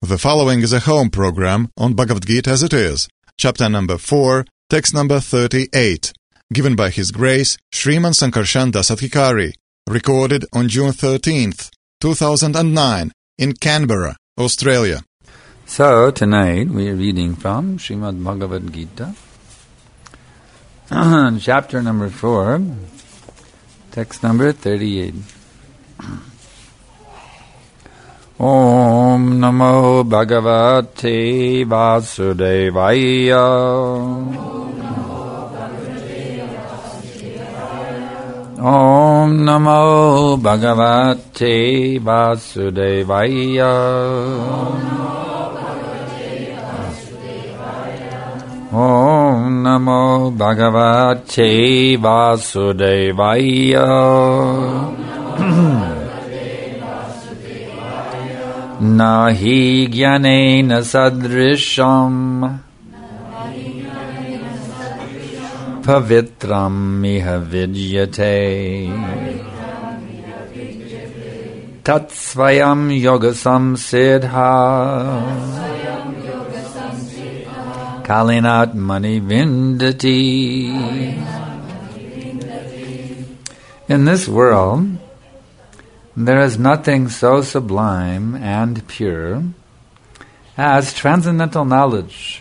The following is a home program on Bhagavad Gita as it is, chapter number 4, text number 38, given by His Grace Sriman Sankarshan Dasadhikari, recorded on June 13th, 2009, in Canberra, Australia. So tonight we are reading from Srimad Bhagavad Gita, chapter number 4, text number 38. Om Namo Bhagavate Vasudevaya. Om Namo Bhagavate Vasudevaya. Om Namo Bhagavate Vasudevaya. Nahi jnanena sadrisham pavitram iha vidyate tat svayam yogasam siddha kalinat mani vindati. In this world, there is nothing so sublime and pure as transcendental knowledge.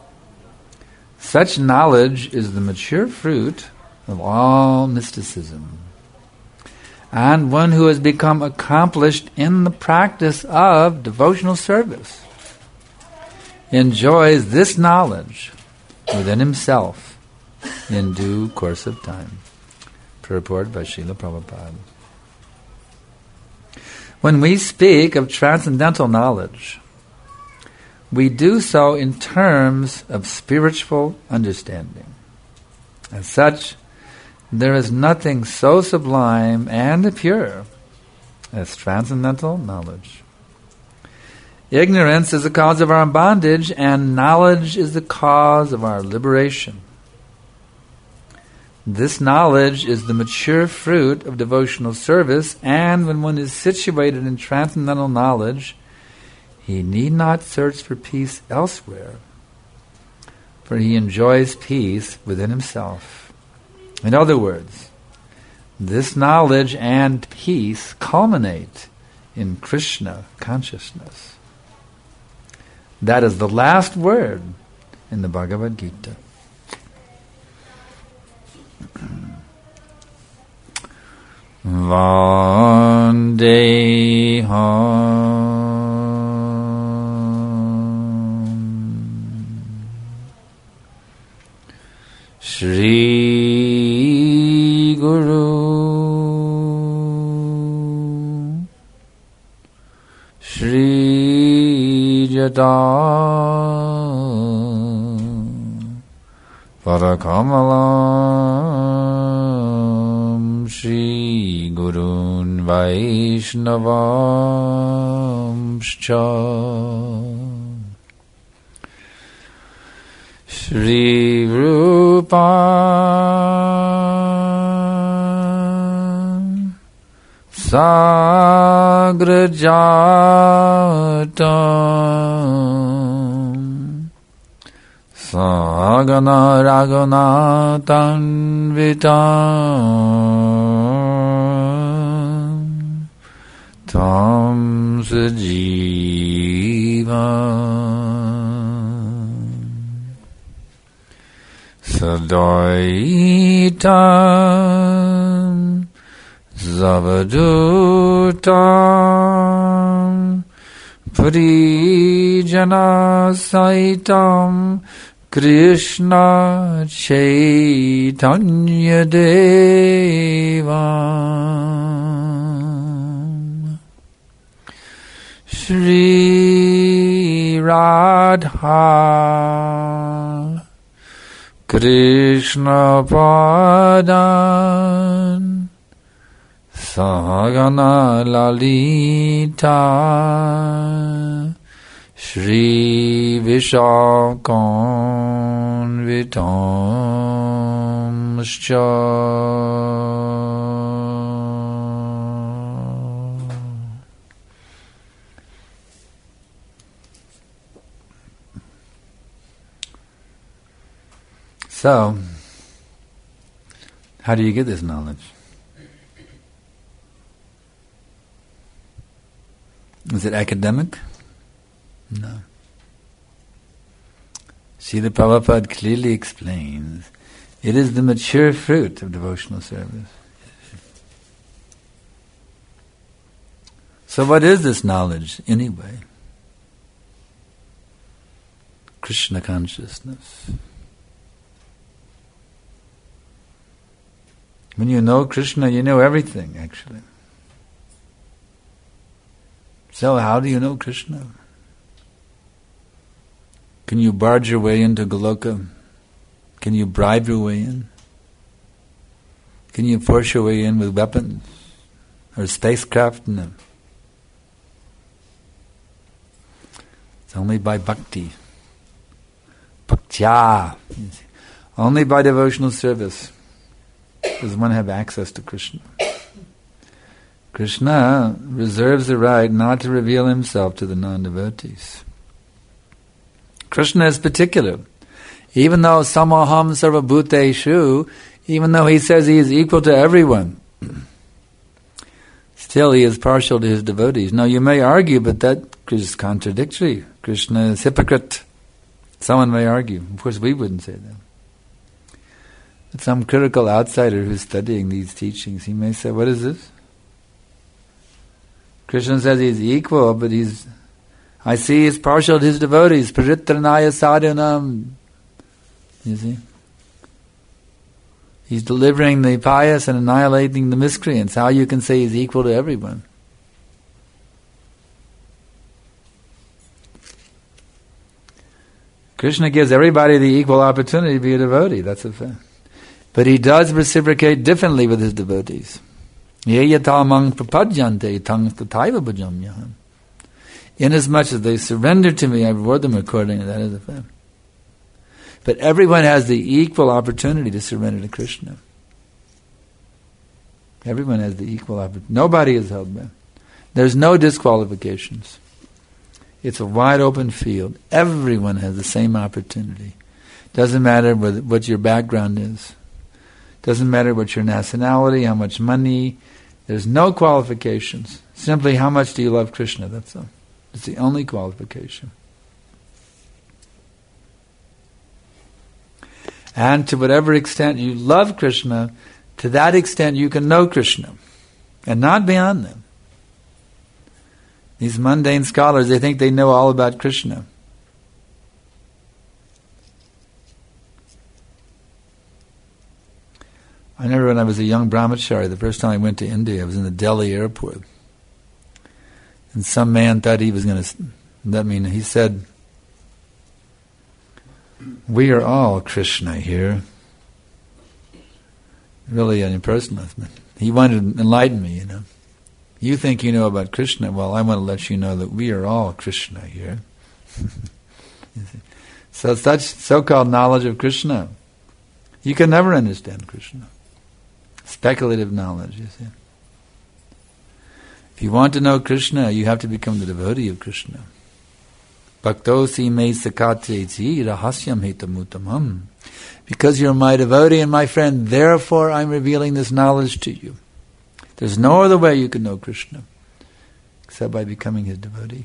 Such knowledge is the mature fruit of all mysticism. And one who has become accomplished in the practice of devotional service enjoys this knowledge within himself in due course of time. Purport by Srila Prabhupada. When we speak of transcendental knowledge, we do so in terms of spiritual understanding. As such, there is nothing so sublime and pure as transcendental knowledge. Ignorance is the cause of our bondage, and knowledge is the cause of our liberation. This knowledge is the mature fruit of devotional service, and when one is situated in transcendental knowledge, he need not search for peace elsewhere, for he enjoys peace within himself. In other words, this knowledge and peace culminate in Krishna consciousness. That is the last word in the Bhagavad Gita. Vandeham Shri Guru Shri Jata Parakamalam Shri Gurun Vaishnavamscha Shri Rupa Sagrajatam Sagana Raghunathanvitam Tam Sajivam Sadaitam Zavadutam Parijana Saitam Krishna Chaitanya Devam Shri Radha Krishna Padan Sahagana Lalita Shri Vishakanvitamscha So, how do you get this knowledge? Is it academic? No. Srila Prabhupada clearly explains, it is the mature fruit of devotional service. So what is this knowledge anyway? Krishna consciousness. When you know Krishna, you know everything, actually. So how do you know Krishna? Can you barge your way into Goloka? Can you bribe your way in? Can you force your way in with weapons? Or spacecraft? No. It's only by bhakti. Bhaktya. Only by devotional service does one have access to Krishna. Krishna reserves the right not to reveal himself to the non-devotees. Krishna is particular. Even though samaham sarvabhuteshu, even though he says he is equal to everyone, still he is partial to his devotees. Now you may argue, but that is contradictory. Krishna is hypocrite. Someone may argue. Of course we wouldn't say that. But some critical outsider who's studying these teachings, he may say, what is this? Krishna says he's equal, but I see he's partial to his devotees. Paritranaya sadhanam. You see? He's delivering the pious and annihilating the miscreants. How you can say he's equal to everyone? Krishna gives everybody the equal opportunity to be a devotee. That's a fact. But he does reciprocate differently with his devotees. Yeyatamang prapadyante tang tataiva bhajamyaham. Inasmuch as they surrender to me, I reward them accordingly. That is a fact. But everyone has the equal opportunity to surrender to Krishna. Everyone has the equal opportunity. Nobody is held back. There's no disqualifications. It's a wide open field. Everyone has the same opportunity. Doesn't matter what your background is. Doesn't matter what your nationality, how much money. There's no qualifications. Simply how much do you love Krishna, that's all. It's the only qualification. And to whatever extent you love Krishna, to that extent you can know Krishna. And not beyond them. These mundane scholars, they think they know all about Krishna. I remember when I was a young brahmachari, the first time I went to India, I was in the Delhi airport. And some man thought he was going to... he said, we are all Krishna here. Really an impersonalist. He wanted to enlighten me, You think you know about Krishna, well, I want to let you know that we are all Krishna here. So such so-called knowledge of Krishna, you can never understand Krishna. Speculative knowledge, you see. If you want to know Krishna, you have to become the devotee of Krishna. Bhaktosi me sakateti rahasyam hetamutamam. Because you're my devotee and my friend, therefore I'm revealing this knowledge to you. There's no other way you can know Krishna except by becoming his devotee.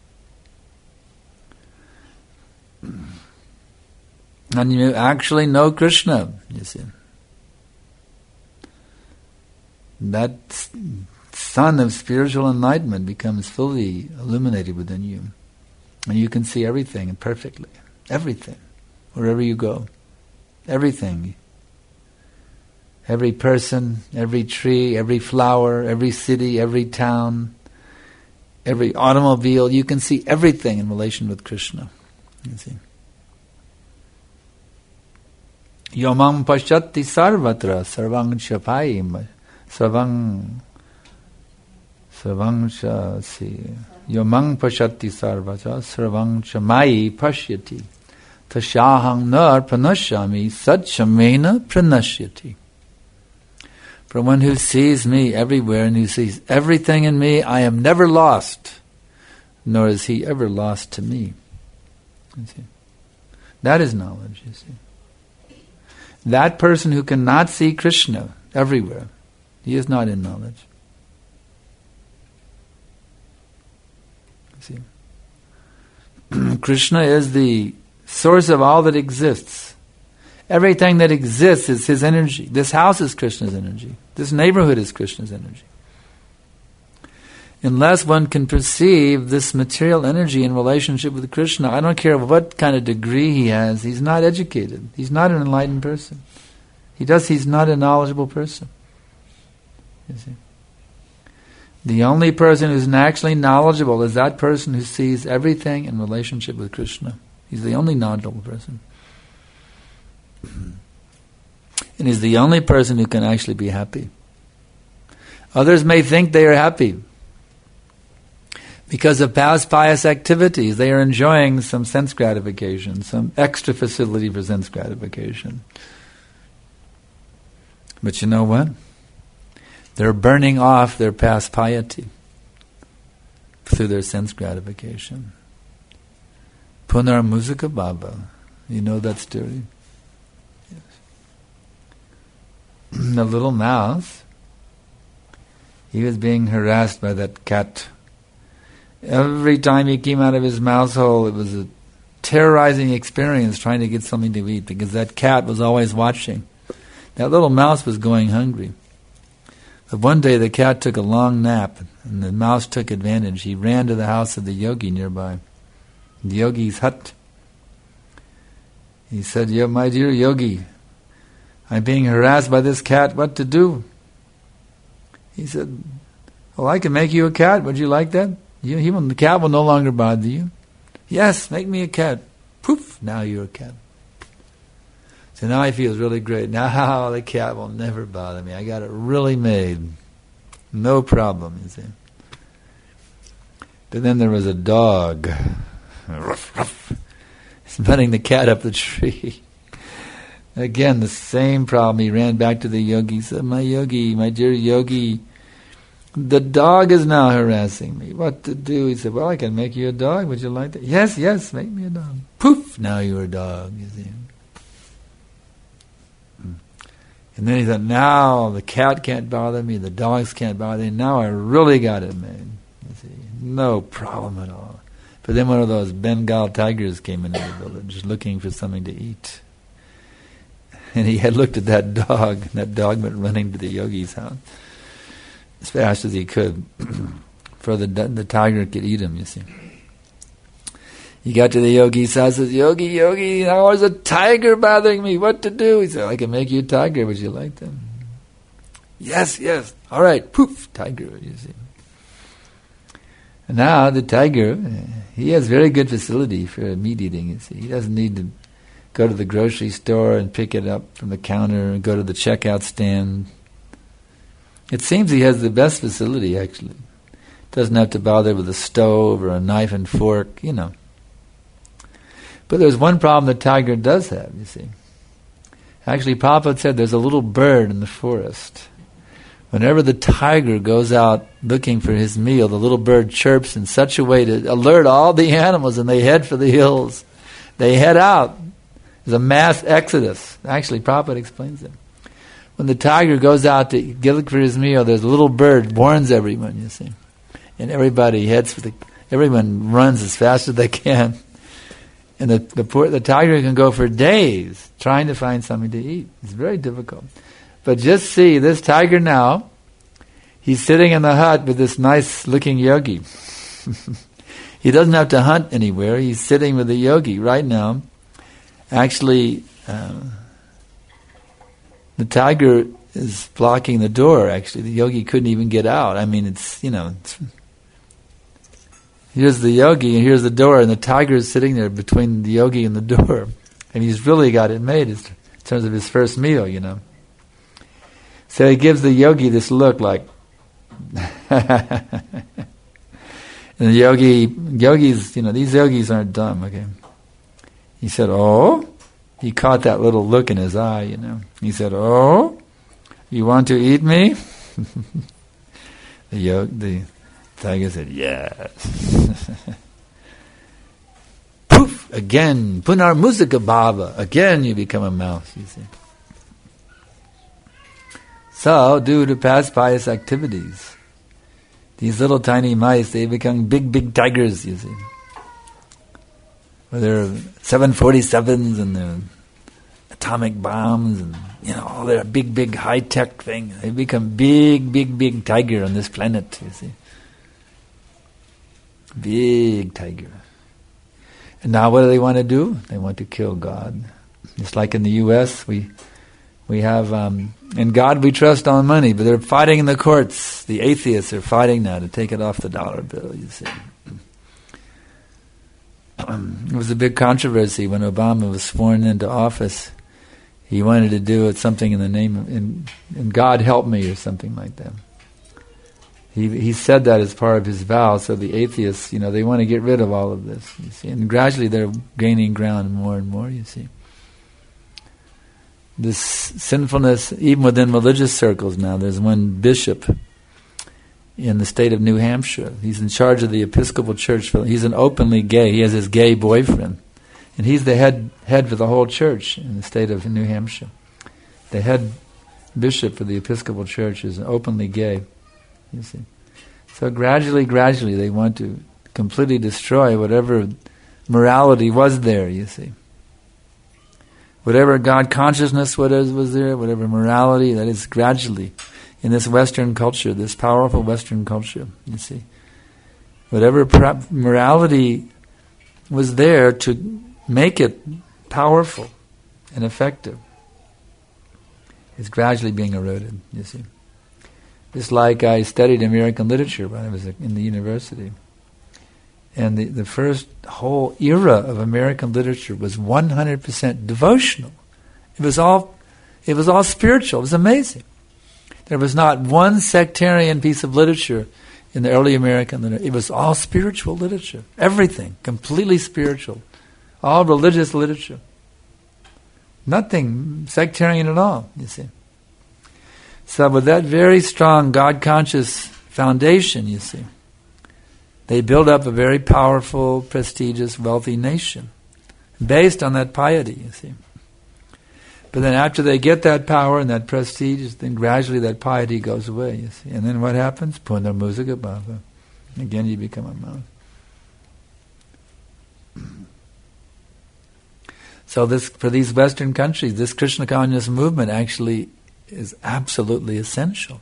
And you actually know Krishna, you see. That sun of spiritual enlightenment becomes fully illuminated within you. And you can see everything perfectly. Everything. Wherever you go. Everything. Every person, every tree, every flower, every city, every town, every automobile. You can see everything in relation with Krishna. You see. Yomam pashyati sarvatra sarvang chapai sarvang chasi yomang pashyati sarvatra sarvang chamai pashyati tashahang nar pranashyami satchamena pranashyati. For one who sees me everywhere and who sees everything in me, I am never lost, nor is he ever lost to me. You see? That is knowledge, you see. That person who cannot see Krishna everywhere, he is not in knowledge. See? Krishna is the source of all that exists. Everything that exists is his energy. This house is Krishna's energy. This neighborhood is Krishna's energy. Unless one can perceive this material energy in relationship with Krishna, I don't care what kind of degree he has, he's not educated. He's not an enlightened person. He's not a knowledgeable person. You see? The only person who's actually knowledgeable is that person who sees everything in relationship with Krishna. He's the only knowledgeable person. And he's the only person who can actually be happy. Others may think they are happy because of past pious activities. They are enjoying some sense gratification, some extra facility for sense gratification. But you know what? They're burning off their past piety through their sense gratification. Punar Musika Baba. You know that story? Yes. The little mouse, he was being harassed by that cat. Every time he came out of his mouse hole, it was a terrorizing experience trying to get something to eat because that cat was always watching. That little mouse was going hungry. But one day the cat took a long nap and the mouse took advantage. He ran to the house of the yogi nearby, the yogi's hut. He said, my dear yogi, I'm being harassed by this cat, what to do? He said, well, I can make you a cat, would you like that? The cat will no longer bother you. Yes, make me a cat. Poof, now you're a cat. So now I feel really great. Now the cat will never bother me. I got it really made. No problem, you see. But then there was a dog. Ruff, ruff. Smelling the cat up the tree. Again, the same problem. He ran back to the yogi. He said, my yogi, my dear yogi, the dog is now harassing me. What to do? He said, well, I can make you a dog. Would you like that? Yes, make me a dog. Poof, now you're a dog, you see. And then he thought, now the cat can't bother me, the dogs can't bother me. Now I really got it made. You see, no problem at all. But then one of those Bengal tigers came into the village looking for something to eat. And he had looked at that dog, and that dog went running to the yogi's house as fast as he could, for the tiger could eat him, you see. He got to the yogi's house and says, Yogi, now there's a tiger bothering me, what to do? He said, I can make you a tiger, would you like that? Yes, all right, poof, tiger, you see. And now the tiger, he has very good facility for meat eating, you see. He doesn't need to go to the grocery store and pick it up from the counter and go to the checkout stand. It seems he has the best facility, actually. Doesn't have to bother with a stove or a knife and fork, you know. But there's one problem the tiger does have, you see. Actually, Prabhupada said there's a little bird in the forest. Whenever the tiger goes out looking for his meal, the little bird chirps in such a way to alert all the animals, and they head for the hills. They head out. There's a mass exodus. Actually, Prabhupada explains it. When the tiger goes out to look for his meal, there's a little bird, warns everyone, you see. And everybody everyone runs as fast as they can. And the tiger can go for days trying to find something to eat. It's very difficult. But just see, this tiger now, he's sitting in the hut with this nice-looking yogi. He doesn't have to hunt anywhere. He's sitting with the yogi right now. Actually, the tiger is blocking the door, actually. The yogi couldn't even get out. I mean, here's the yogi and here's the door, and the tiger is sitting there between the yogi and the door. And he's really got it made in terms of his first meal, you know. So he gives the yogi this look like... And the yogis, you know, these yogis aren't dumb, okay. He said, oh? He caught that little look in his eye, you know. He said, oh? You want to eat me? The tiger said, yes. Poof! Again, Punar Musika Baba. Again you become a mouse, you see. So, due to past pious activities, these little tiny mice, they become big, big tigers, you see. With their 747s and their atomic bombs and, all their big, big high-tech thing. They become big, big, big tiger on this planet, you see. Big tiger. And now what do they want to do? They want to kill God. Just like in the U.S., we have, in God we trust on money, but they're fighting in the courts. The atheists are fighting now to take it off the dollar bill, you see. It was a big controversy when Obama was sworn into office. He wanted to do something in the name of, in God help me, or something like that. He said that as part of his vow, so the atheists, they want to get rid of all of this, you see. And gradually they're gaining ground more and more, you see. This sinfulness, even within religious circles now, there's one bishop in the state of New Hampshire. He's in charge of the Episcopal Church. He's an openly gay. He has his gay boyfriend. And he's the head for the whole church in the state of New Hampshire. The head bishop for the Episcopal Church is openly gay, you see. So gradually, they want to completely destroy whatever morality was there, you see. Whatever God consciousness was there, whatever morality, that is gradually in this Western culture, this powerful Western culture, you see. Whatever morality was there to make it powerful and effective is gradually being eroded, you see. Just like I studied American literature when I was in the university. And the first whole era of American literature was 100% devotional. It was all spiritual. It was amazing. There was not one sectarian piece of literature in the early American literature. It was all spiritual literature. Everything, completely spiritual. All religious literature. Nothing sectarian at all, you see. So with that very strong God-conscious foundation, you see, they build up a very powerful, prestigious, wealthy nation based on that piety, you see. But then after they get that power and that prestige, then gradually that piety goes away, you see. And then what happens? Puna Musika Bhava. Again you become a monk. So for these Western countries, this Krishna consciousness movement actually is absolutely essential.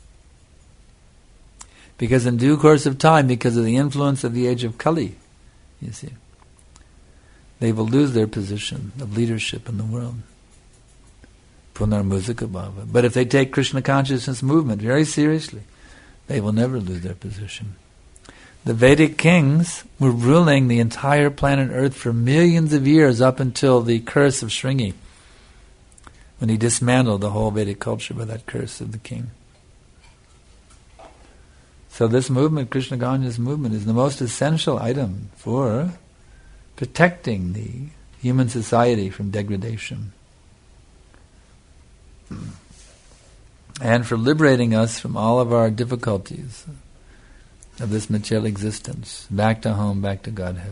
Because in due course of time, because of the influence of the age of Kali, you see, they will lose their position of leadership in the world. Punarmusika Bhava. But if they take Krishna consciousness movement very seriously, they will never lose their position. The Vedic kings were ruling the entire planet Earth for millions of years up until the curse of Shringi, when he dismantled the whole Vedic culture by that curse of the king. So this movement, Krishna consciousness movement, is the most essential item for protecting the human society from degradation. And for liberating us from all of our difficulties of this material existence, back to home, back to Godhead.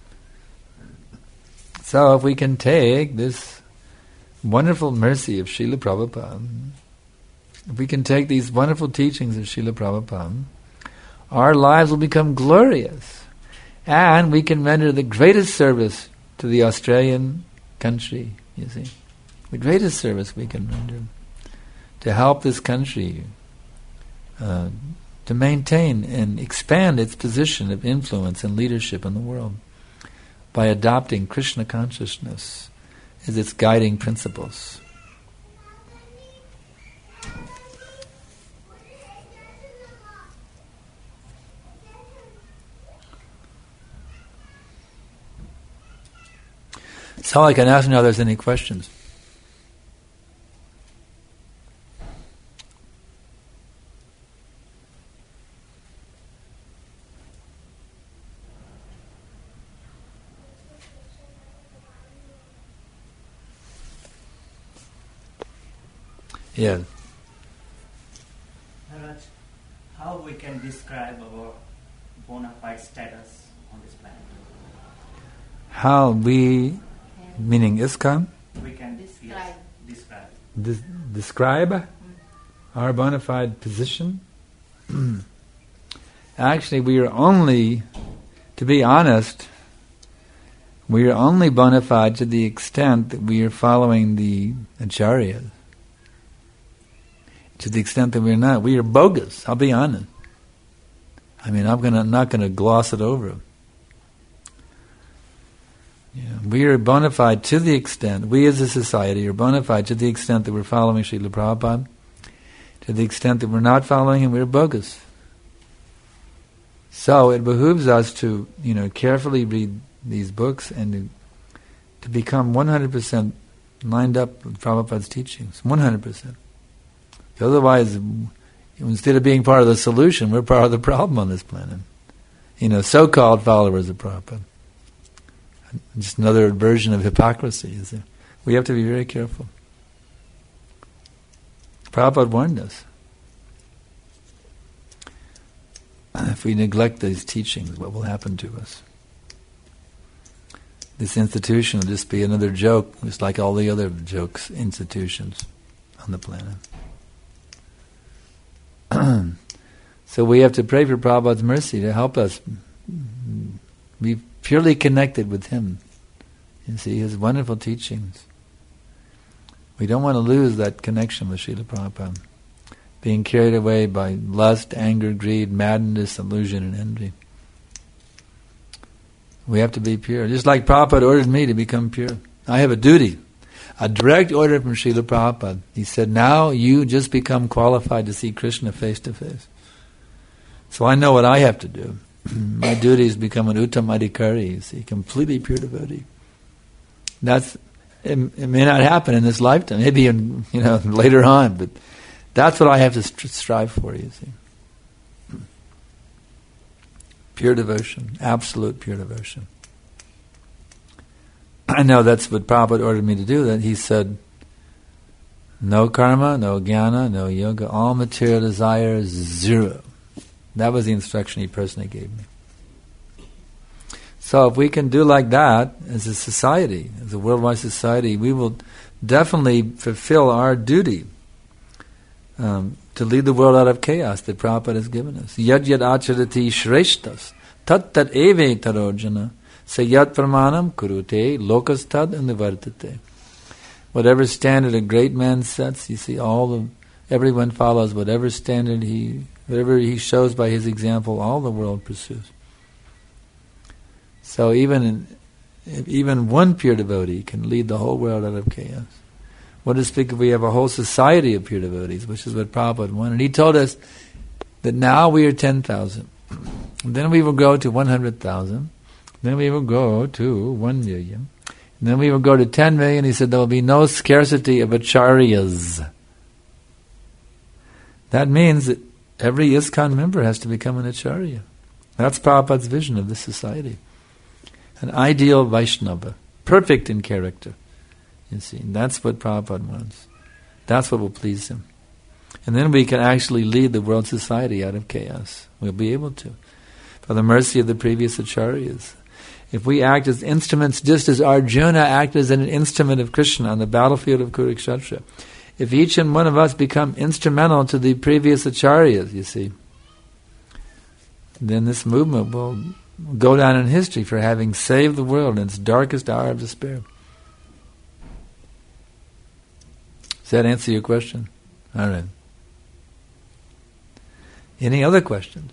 So if we can take this wonderful mercy of Srila Prabhupada, if we can take these wonderful teachings of Srila Prabhupada, our lives will become glorious, and we can render the greatest service to the Australian country, you see. The greatest service we can render to help this country to maintain and expand its position of influence and leadership in the world by adopting Krishna consciousness as its guiding principles. So I can ask now if there's any questions. Yeah. Maharaj, how we can describe our bona fide status on this planet? How we, meaning ISKCON? We can describe. Describe Our bona fide position? Actually, we are only, to be honest, we are only bona fide to the extent that we are following the acharyas. To the extent that we're not. We are bogus, I'll be honest. I mean, I'm not going to gloss it over. Yeah, we are bona fide to the extent, we as a society are bona fide to the extent that we're following Srila Prabhupada. To the extent that we're not following him, we're bogus. So it behooves us to, carefully read these books and to become 100% lined up with Prabhupada's teachings. 100%. Otherwise, instead of being part of the solution, we're part of the problem on this planet. So-called followers of Prabhupada. Just another version of hypocrisy. You see. We have to be very careful. Prabhupada warned us. If we neglect these teachings, what will happen to us? This institution will just be another joke, just like all the other institutions on the planet. So we have to pray for Prabhupada's mercy to help us be purely connected with him. You see, his wonderful teachings. We don't want to lose that connection with Srila Prabhupada. Being carried away by lust, anger, greed, madness, illusion, and envy. We have to be pure. Just like Prabhupada ordered me to become pure. I have a duty. A direct order from Srila Prabhupada. He said, now you just become qualified to see Krishna face to face. So I know what I have to do. My duty is to become an Uttam Adhikari, you see, completely pure devotee. It may not happen in this lifetime, maybe later on, but that's what I have to strive for, you see. Pure devotion, absolute pure devotion. I know that's what Prabhupada ordered me to do. That he said, no karma, no jnana, no yoga, all material desires, zero. That was the instruction he personally gave me. So if we can do like that as a society, as a worldwide society, we will definitely fulfill our duty to lead the world out of chaos that Prabhupada has given us. Yad yad acharati shreshtas, tat tat eve tarojana, sayat pramanam kurute, lokas tad nivartate. Whatever standard a great man sets, you see, everyone follows whatever standard whatever he shows by his example, all the world pursues. So even one pure devotee can lead the whole world out of chaos. What to speak if we have a whole society of pure devotees, which is what Prabhupada wanted. He told us that now we are 10,000. Then we will go to 100,000. Then we will go to 1 million. And then we will go to 10 million. He said there will be no scarcity of acharyas. That means that every ISKCON member has to become an acharya. That's Prabhupada's vision of this society. An ideal Vaishnava, perfect in character. You see, that's what Prabhupada wants. That's what will please him. And then we can actually lead the world society out of chaos. We'll be able to. For the mercy of the previous acharyas. If we act as instruments, just as Arjuna acted as an instrument of Krishna on the battlefield of Kurukshetra, if each and one of us become instrumental to the previous acharyas, you see, then this movement will go down in history for having saved the world in its darkest hour of despair. Does that answer your question? All right. Any other questions?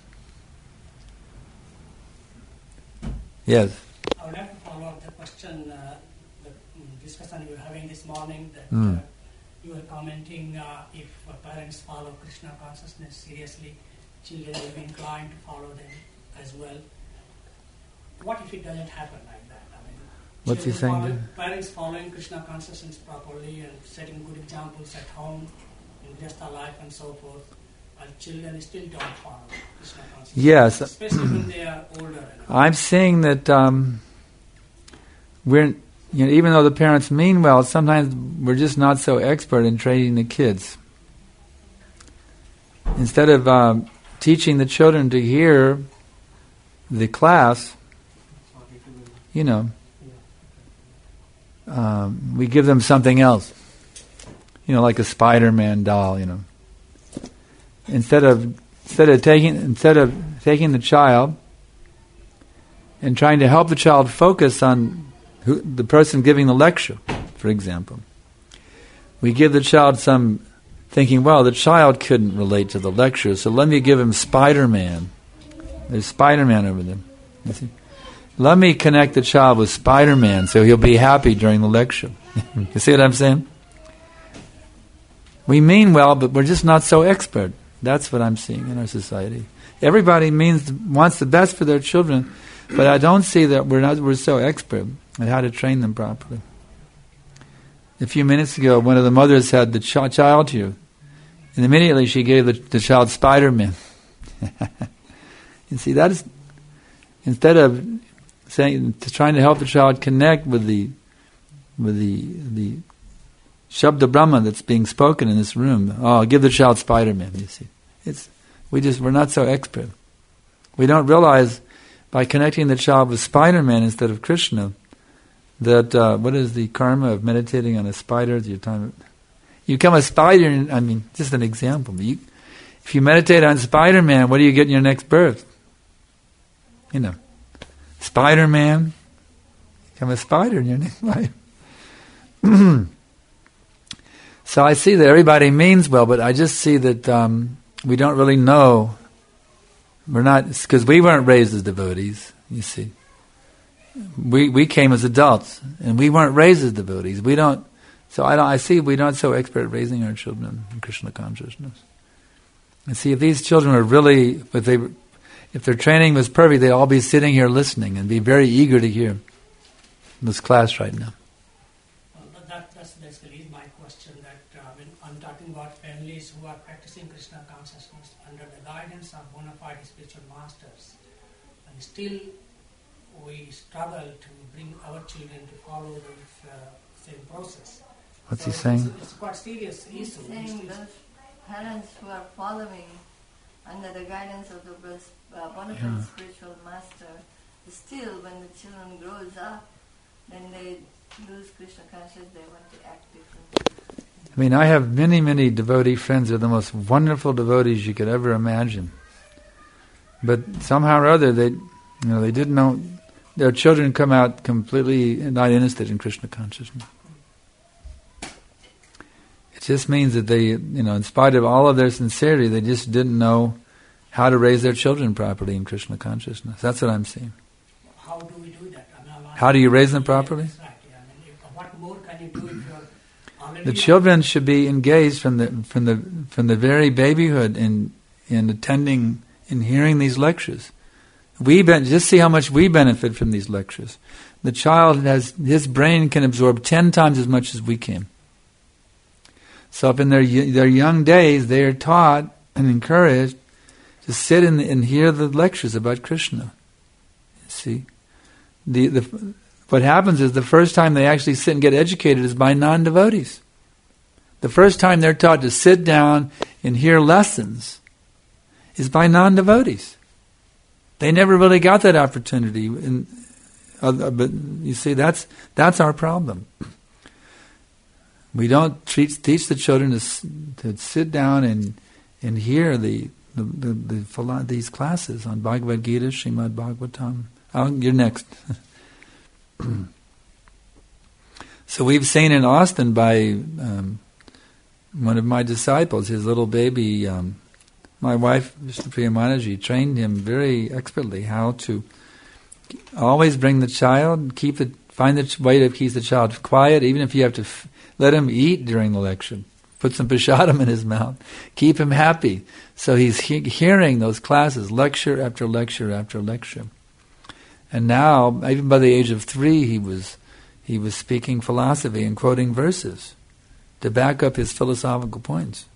Yes. I would like to follow up the question, the discussion we were having this morning, that you were commenting if parents follow Krishna consciousness seriously, children will be inclined to follow them as well. What if it doesn't happen like that? I mean, what's he saying? Parents following Krishna consciousness properly and setting good examples at home, in just their life and so forth, and children still don't follow Krishna consciousness. Yes. Especially when they are older. I'm saying that even though the parents mean well, sometimes we're just not so expert in training the kids. Instead of teaching the children to hear the class, we give them something else. Like a Spider-Man doll, instead of taking the child and trying to help the child focus on the person giving the lecture, for example, we give the child some thinking, well, the child couldn't relate to the lecture, so let me give him Spider-Man. There's Spider-Man over there. You see? Let me connect the child with Spider-Man so he'll be happy during the lecture. You see what I'm saying? We mean well, but we're just not so expert. That's what I'm seeing in our society. Everybody wants the best for their children, but I don't see that we're so expert at how to train them properly. A few minutes ago, one of the mothers had the child here, and immediately she gave the child Spider-Man. You see, that is, instead of trying to help the child connect with the Shabda Brahma that's being spoken in this room. Oh, give the child Spider-Man, you see. We're not so expert. We don't realize by connecting the child with Spider-Man instead of Krishna that what is the karma of meditating on a spider? You become a spider, just an example. If you meditate on Spider-Man, what do you get in your next birth? Spider-Man, become a spider in your next life. So I see that everybody means well, but I just see that we don't really know. We're not, because we weren't raised as devotees, you see. We came as adults, and we weren't raised as devotees. I see we're not so expert at raising our children in Krishna consciousness. And see, if these children are really, if their training was perfect, they'd all be sitting here listening and be very eager to hear this class right now. That's basically my question, that when I'm talking about families who are practicing Krishna consciousness under the guidance of bona fide spiritual masters, and still we struggle to bring our children to follow the same process. What's he saying? It's quite serious issue. He's saying those parents who are following under the guidance of the bona fide spiritual master, still when the children grows up, then they lose Krishna consciousness, they want to act differently. I have many, many devotee friends who are the most wonderful devotees you could ever imagine. But somehow or other, they didn't know, their children come out completely not interested in Krishna consciousness. It just means that they, in spite of all of their sincerity, they just didn't know how to raise their children properly in Krishna consciousness. That's what I'm seeing. How do we do that? How do you raise them properly? Right, yeah. What more can you do if you're already... The children should be engaged from the very babyhood in attending, in hearing these lectures. Just see how much we benefit from these lectures. The child his brain can absorb 10 times as much as we can. So if in their young days they are taught and encouraged to sit and hear the lectures about Krishna. See, what happens is the first time they actually sit and get educated is by non-devotees. The first time they're taught to sit down and hear lessons is by non-devotees. They never really got that opportunity, but you see, that's our problem. We don't teach the children to sit down and hear these classes on Bhagavad Gita, Srimad Bhagavatam. You're next. So we've seen in Austin by one of my disciples, his little baby. My wife, Vishnupriya Manaji, trained him very expertly how to always bring the child, find the way to keep the child quiet, even if you have to let him eat during the lecture. Put some prasadam in his mouth. Keep him happy. So he's hearing those classes, lecture after lecture after lecture. And now, even by the age of 3, he was speaking philosophy and quoting verses to back up his philosophical points.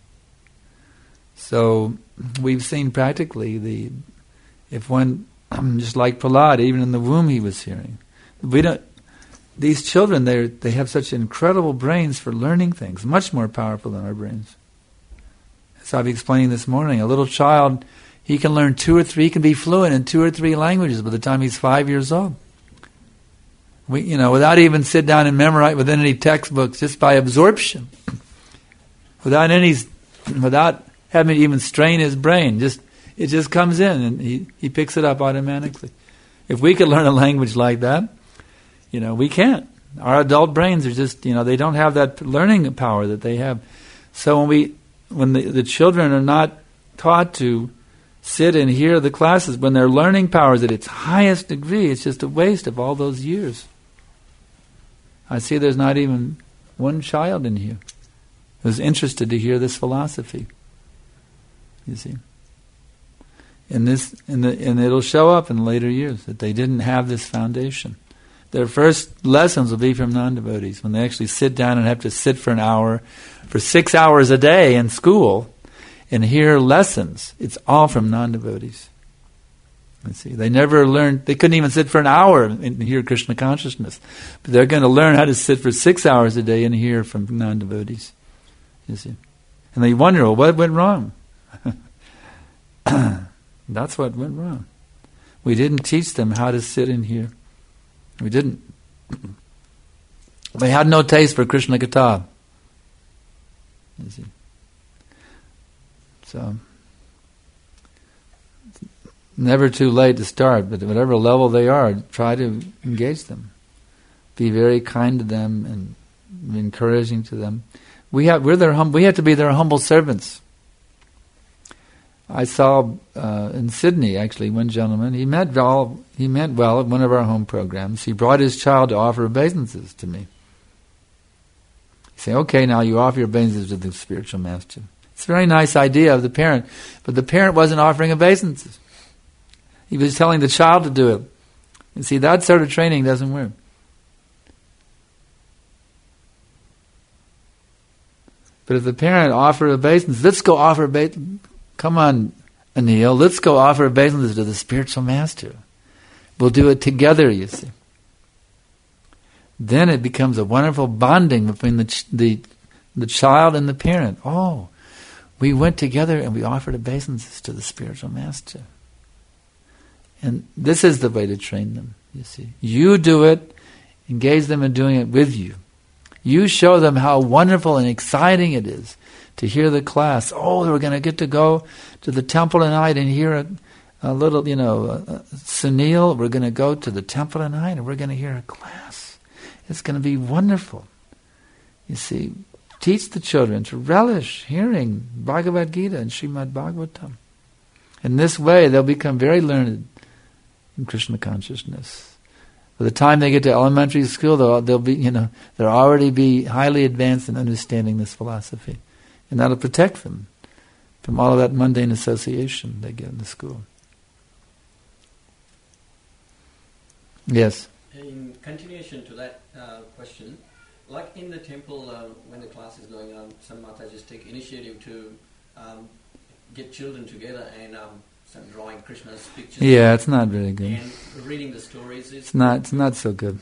So we've seen practically if one, just like Prahlad, even in the womb he was hearing. These children, they have such incredible brains for learning things, much more powerful than our brains. As I've explained this morning, a little child, he can learn 2 or 3, he can be fluent in 2 or 3 languages by the time he's 5 years old. Without even sit down and memorize within any textbooks, just by absorption, without have him even strain his brain. It just comes in and he picks it up automatically. If we could learn a language like that, we can't. Our adult brains are just, they don't have that learning power that they have. So when the children are not taught to sit and hear the classes, when their learning power is at its highest degree, it's just a waste of all those years. I see there's not even one child in here who's interested to hear this philosophy. You see. And it'll show up in later years that they didn't have this foundation. Their first lessons will be from non-devotees, when they actually sit down and have to sit for an hour, for 6 hours a day in school, and hear lessons. It's all from non-devotees. You see, they never learned, they couldn't even sit for an hour and hear Krishna consciousness. But they're going to learn how to sit for 6 hours a day and hear from non-devotees. You see. And they wonder, well, what went wrong? That's what went wrong. We didn't teach them how to sit and hear. We didn't. They had no taste for Krishna Katha. You see. So, never too late to start, but at whatever level they are, try to engage them. Be very kind to them and be encouraging to them. We have to be their humble servants. I saw in Sydney, actually, one gentleman, he meant well at one of our home programs. He brought his child to offer obeisances to me. He said, okay, now you offer your obeisances to the spiritual master. It's a very nice idea of the parent, but the parent wasn't offering obeisances. He was telling the child to do it. You see, that sort of training doesn't work. But if the parent offered obeisances, let's go offer obeisances. Come on, Anil, let's go offer obeisances to the spiritual master. We'll do it together, you see. Then it becomes a wonderful bonding between the child and the parent. Oh, we went together and we offered obeisances to the spiritual master. And this is the way to train them, you see. You do it, engage them in doing it with you. You show them how wonderful and exciting it is to hear the class. Oh, we're going to get to go to the temple tonight and hear a little, Sunil. We're going to go to the temple tonight and we're going to hear a class. It's going to be wonderful. You see, teach the children to relish hearing Bhagavad Gita and Srimad Bhagavatam. In this way, they'll become very learned in Krishna consciousness. By the time they get to elementary school, they'll be, they'll already be highly advanced in understanding this philosophy. And that'll protect them from all of that mundane association they get in the school. Yes? In continuation to that question, like in the temple, when the class is going on, some Matajis take initiative to get children together and some drawing Krishna's pictures. Yeah, it's not very good. And reading the stories. It's not so good.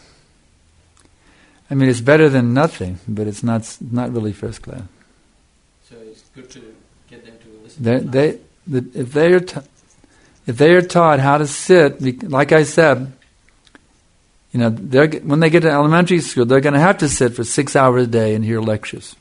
I mean, it's better than nothing, but it's not really first class. So it's good to get them to listen. If they are taught how to sit, like I said, when they get to elementary school, they're going to have to sit for 6 hours a day and hear lectures.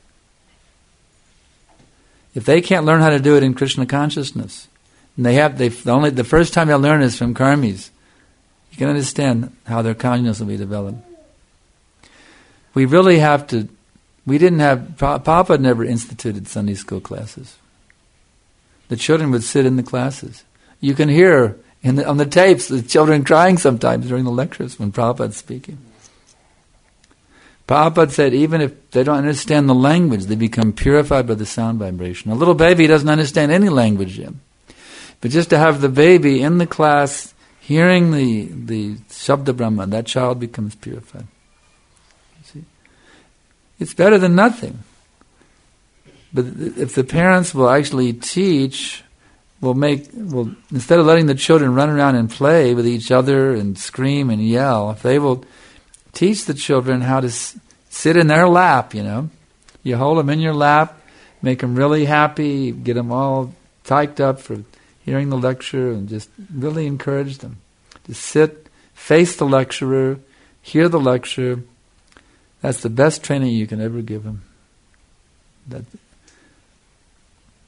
If they can't learn how to do it in Krishna consciousness, and the first time they'll learn is from karmis, you can understand how their consciousness will be developed. We really have to. We didn't have. Papa never instituted Sunday school classes. The children would sit in the classes. You can hear on the tapes the children crying sometimes during the lectures when Prabhupada's speaking. Prabhupada said even if they don't understand the language, they become purified by the sound vibration. A little baby doesn't understand any language yet. But just to have the baby in the class hearing the Shabda Brahma, that child becomes purified. You see? It's better than nothing. But if the parents will actually teach, will instead of letting the children run around and play with each other and scream and yell, if they will teach the children how to sit in their lap, you hold them in your lap, make them really happy, get them all typed up for hearing the lecture, and just really encourage them to sit, face the lecturer, hear the lecture. That's the best training you can ever give them.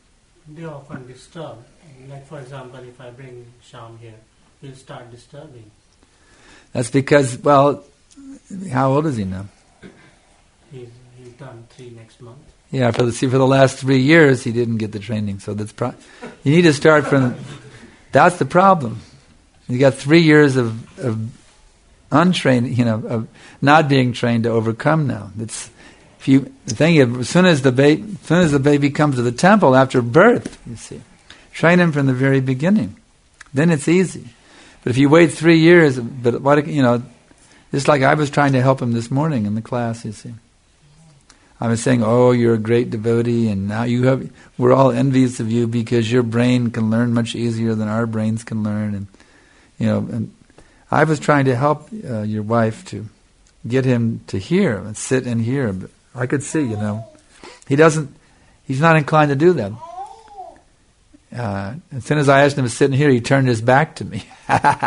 they often disturb. Like for example, if I bring Sham here, he'll start disturbing. That's because, well, how old is he now? He's done 3 next month. Yeah, for the last 3 years he didn't get the training, so that's you need to start from. That's the problem. You got 3 years of untrained, of not being trained to overcome now. The thing is, as soon as the baby comes to the temple after birth, you see, train him from the very beginning. Then it's easy. But if you wait 3 years, just like I was trying to help him this morning in the class, you see. I was saying, oh, you're a great devotee, and now we're all envious of you because your brain can learn much easier than our brains can learn, and I was trying to help your wife to get him to hear and sit and hear, but I could see, he's not inclined to do that. As soon as I asked him to sit and hear, he turned his back to me.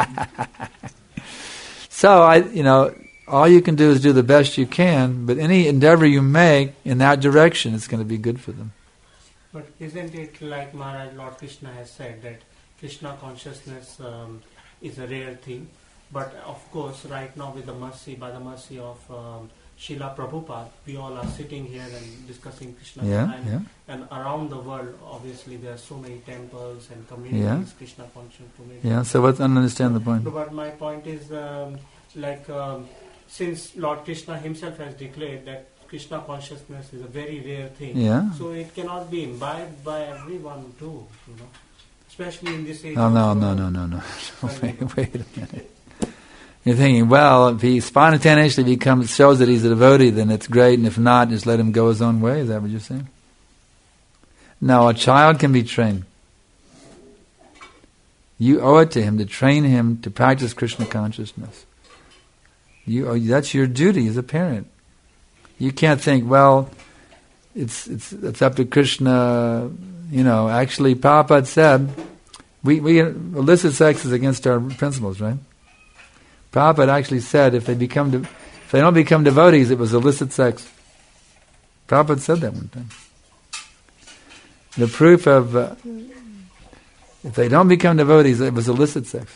So all you can do is do the best you can, but any endeavor you make in that direction is going to be good for them. But isn't it like Maharaj Lord Krishna has said that Krishna consciousness is a rare thing? But of course, right now by the mercy of Srila Prabhupada, we all are sitting here and discussing Krishna. And around the world, obviously, there are so many temples and communities, Krishna conscious communities. Yeah, so I don't understand the point. But my point is, since Lord Krishna himself has declared that Krishna consciousness is a very rare thing, so it cannot be imbibed by everyone too, especially in this age. No. Wait a minute. You're thinking, well, if he spontaneously shows that he's a devotee, then it's great, and if not, just let him go his own way. Is that what you're saying? No, a child can be trained. You owe it to him to train him to practice Krishna consciousness. That's your duty as a parent. You can't think, well, it's up to Krishna. Actually, Prabhupada said, we illicit sex is against our principles, right? Prabhupada actually said if they don't become devotees, it was illicit sex. Prabhupada said that one time. The proof of if they don't become devotees, it was illicit sex.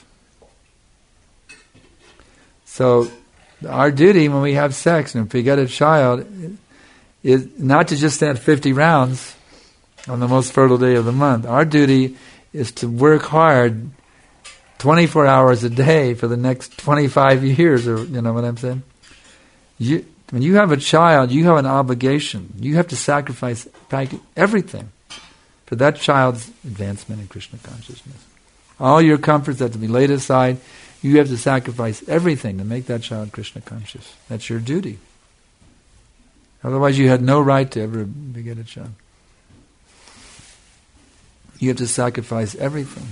So our duty when we have sex and if we get a child is not to just stand 50 rounds on the most fertile day of the month. Our duty is to work hard 24 hours a day for the next 25 years, or you know what I'm saying? When you have a child, you have an obligation. You have to sacrifice everything for that child's advancement in Krishna consciousness. All your comforts have to be laid aside. You have to sacrifice everything to make that child Krishna conscious. That's your duty. Otherwise you had no right to ever beget a child. You have to sacrifice everything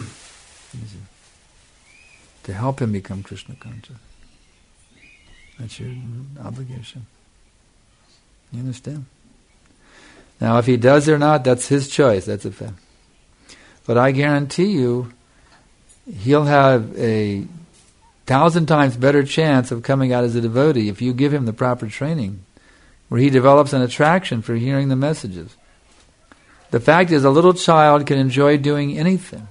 to help him become Krishna conscious. That's your obligation. You understand? Now if he does or not, that's his choice, that's a fact. But I guarantee you, he'll have a 1,000 times better chance of coming out as a devotee if you give him the proper training, where he develops an attraction for hearing the messages. The fact is, a little child can enjoy doing anything.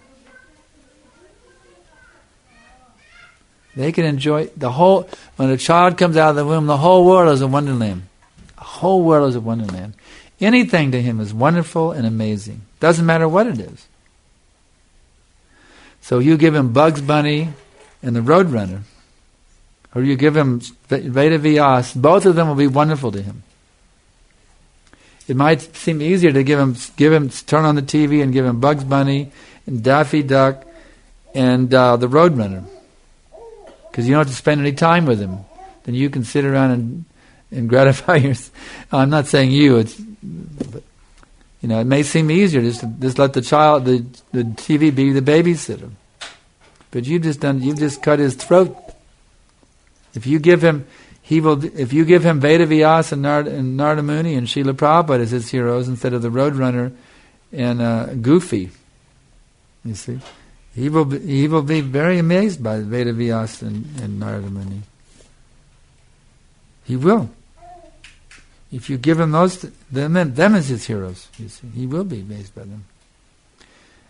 They can enjoy when a child comes out of the womb, the whole world is a wonderland. The whole world is a wonderland. Anything to him is wonderful and amazing. Doesn't matter what it is. So you give him Bugs Bunny and the Roadrunner, or you give him Veda Vyas, both of them will be wonderful to him. It might seem easier to give him turn on the TV and give him Bugs Bunny and Daffy Duck and the Roadrunner, because you don't have to spend any time with him. Then you can sit around and gratify yourself. I'm not saying you. But, it may seem easier just let the child, the TV be the babysitter. But you've just cut his throat. If you give him Veda Vyas and Narada Muni and Srila Prabhupada as his heroes instead of the Roadrunner and Goofy, you see, he will be very amazed by Veda Vyas and Narada Muni. He will. If you give him them as his heroes, you see, he will be amazed by them.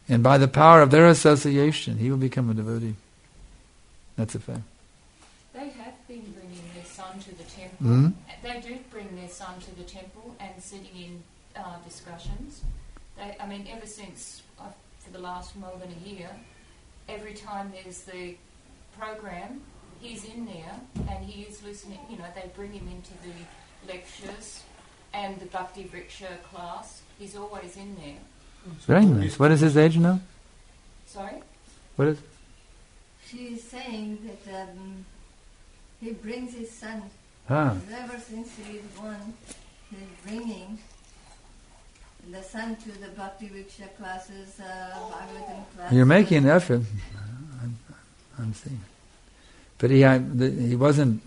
And by the power of their association, he will become a devotee. That's a fact. They have been bringing their son to the temple. Mm-hmm. They do bring their son to the temple and sitting in discussions. Ever since, for the last more than a year, every time there's the program, he's in there and he is listening. They bring him into the lectures and the Bhakti Vriksha class. He's always in there. Very nice. What is his age now? Sorry? What is? She is saying that he brings his son. Ever since he is born, he's bringing the son to the Bhakti Vriksha classes, Bhagavatam classes. You're making an effort. I'm seeing. But he wasn't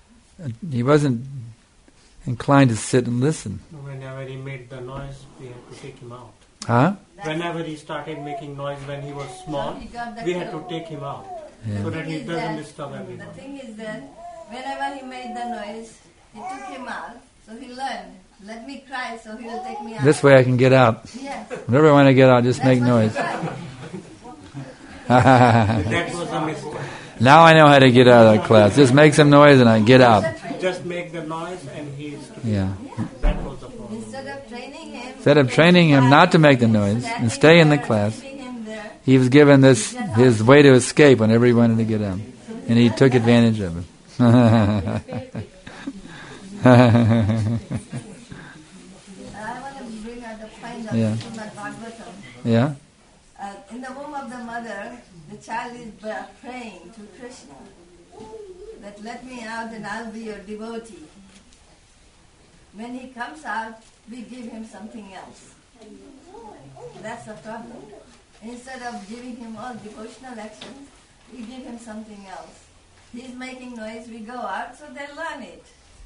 inclined to sit and listen. Whenever he made the noise, we had to take him out. Huh? Whenever he started making noise when he was small, we had to take him out so that he doesn't disturb everyone. The thing is that whenever he made the noise, he took him out, so he learned. Let me cry, so he will take me out. This way I can get out. Yes. Whenever I want to get out, just make noise. That was a mistake. Now I know how to get out of that class. Just make some noise and I get out. Just make the noise and he's... Yeah. That was the problem. Instead of training him not to make the noise and stay in the class, he was given his way to escape whenever he wanted to get out. And he took advantage of it. I want to bring out the point of Srimad Bhagavatam. Yeah. In the womb of the mother, the child is praying to Krishna that let me out and I'll be your devotee. When he comes out, we give him something else. That's the problem. Instead of giving him all devotional actions, we give him something else. He's making noise, we go out, so they learn it.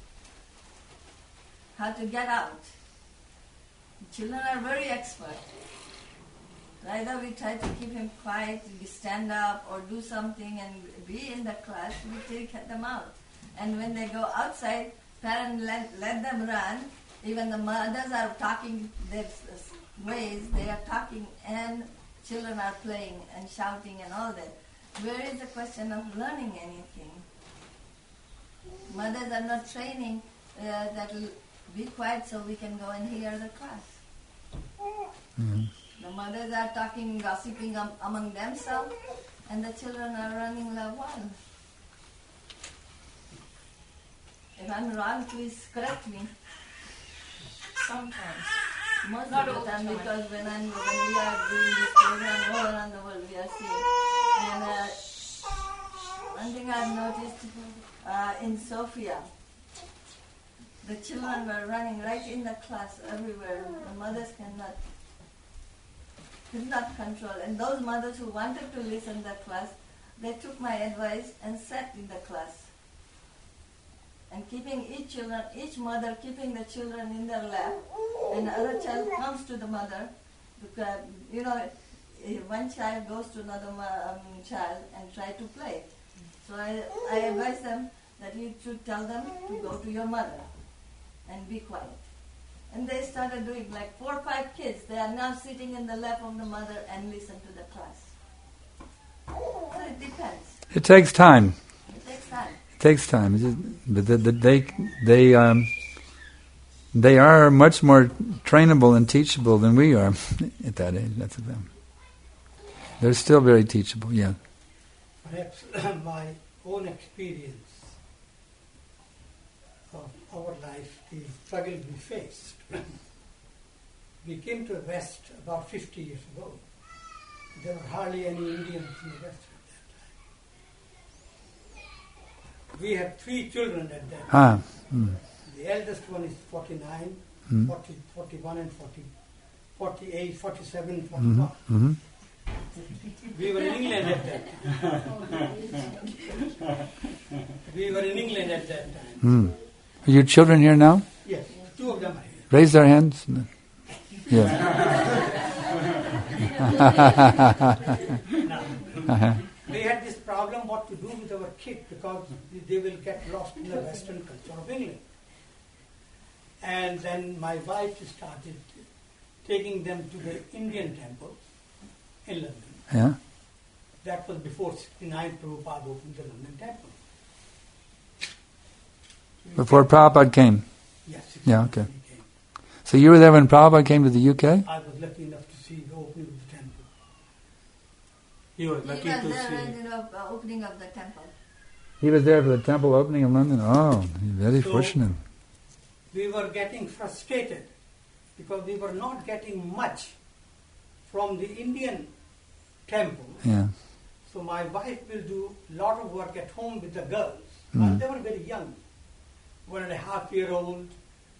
How to get out. Children are very expert. Either we try to keep him quiet, stand up or do something and be in the class, we take them out. And when they go outside, parents let them run. Even the mothers are talking their ways, they are talking and children are playing and shouting and all that. Where is the question of learning anything? Mothers are not training that be quiet so we can go and hear the class. Mm-hmm. The mothers are talking, gossiping among themselves, and the children are running wild. If I'm wrong, please correct me. Sometimes. Most of the time, because when we are doing this program all around the world, we are seeing. And one thing I've noticed in Sofia, the children were running right in the class everywhere. The mothers could not control. And those mothers who wanted to listen to the class, they took my advice and sat in the class. And keeping each mother keeping the children in their lap, and the other child comes to the mother, because, one child goes to another child and try to play. So I advise them that you should tell them to go to your mother and be quiet. And they started doing 4 or 5 kids. They are now sitting in the lap of the mother and listen to the class. So it depends. It takes time. It takes time. It takes time. But they are much more trainable and teachable than we are at that age. That's them. They're still very teachable. Yeah. Perhaps my own experience of our life, the struggle we faced. We came to the West about 50 years ago. There were hardly any Indians in the West at that time. We had 3 children at that time. The eldest one is 49, 40, 41 and 40, 48, 47, 41. Mm-hmm. We were in England at that time. Are your children here now? Yes, 2 of them are here. Raise their hands. Yeah. We had this problem what to do with our kids because they will get lost in the Western culture of England. And then my wife started taking them to the Indian temples in London. Yeah. That was before 69 Prabhupada opened the London temple. Before Prabhupada came? Yes. Yeah, okay. So you were there when Prabhupada came to the UK? I was lucky enough to see the opening of the temple. He was lucky He was to there see. when the opening of the temple. He was there for the temple opening in London? Oh, very So- fortunate. We were getting frustrated because we were not getting much from the Indian temple. Yeah. So my wife will do a lot of work at home with the girls. Mm. They were very young, 1.5-year-old.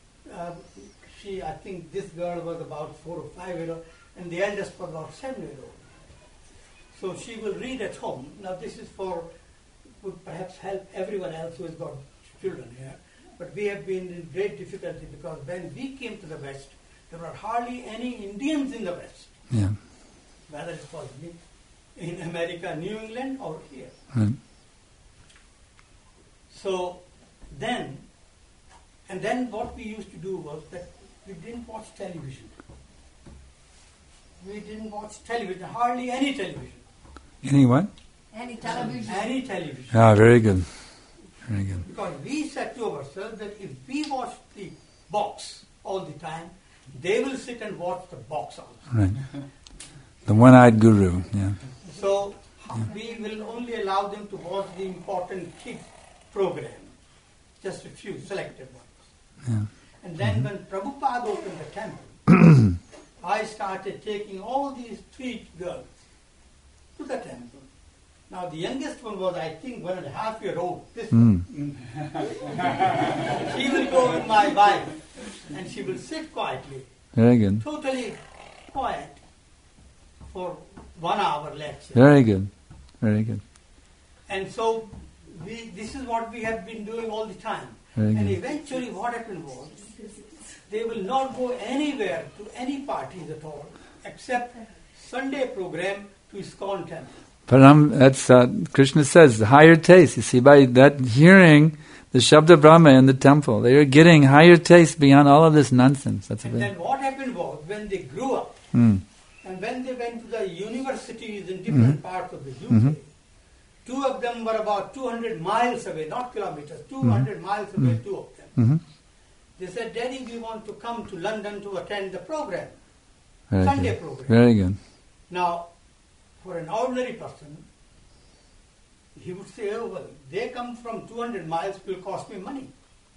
I think this girl was about 4 or 5-year-old, and the eldest was about 7-year-old. So she will read at home. Now this is would perhaps help everyone else who has got children here. But we have been in great difficulty because when we came to the West, there were hardly any Indians in the West. Yeah. Whether it was in America, New England, or here. Right. So then what we used to do was that we didn't watch television. We didn't watch television, hardly any television. Any what? Any television. Any television. Ah, very good. Very good. Because we said to ourselves that if we watch the box all the time, they will sit and watch the box also. Right. The one-eyed guru, yeah. So we will only allow them to watch the important kids program, just a few selected ones. Yeah. And then when Prabhupada opened the temple, I started taking all these 3 girls to the temple. Now the youngest one was, I think, 1.5-year-old. This one. She will go with my wife and she will sit quietly, Very good. totally quiet for 1 hour lecture. Very good. Very good. And so this is what we have been doing all the time. Very And good. eventually what happened was, they will not go anywhere to any parties at all, except Sunday program to ISKCON temple. But that's Krishna says, higher taste. You see, by that hearing the Shabda Brahma in the temple, they are getting higher taste beyond all of this nonsense. That's And then what happened was, when they grew up, Mm. and when they went to the universities in different parts of the UK, 2 of them were about 200 miles away, not kilometers, 200 miles away, 2 of them. Mm-hmm. They said, Daddy, we want to come to London to attend the program, Very Sunday good. program. Very good. Now, for an ordinary person, he would say, oh, well, they come from 200 miles, it will cost me money.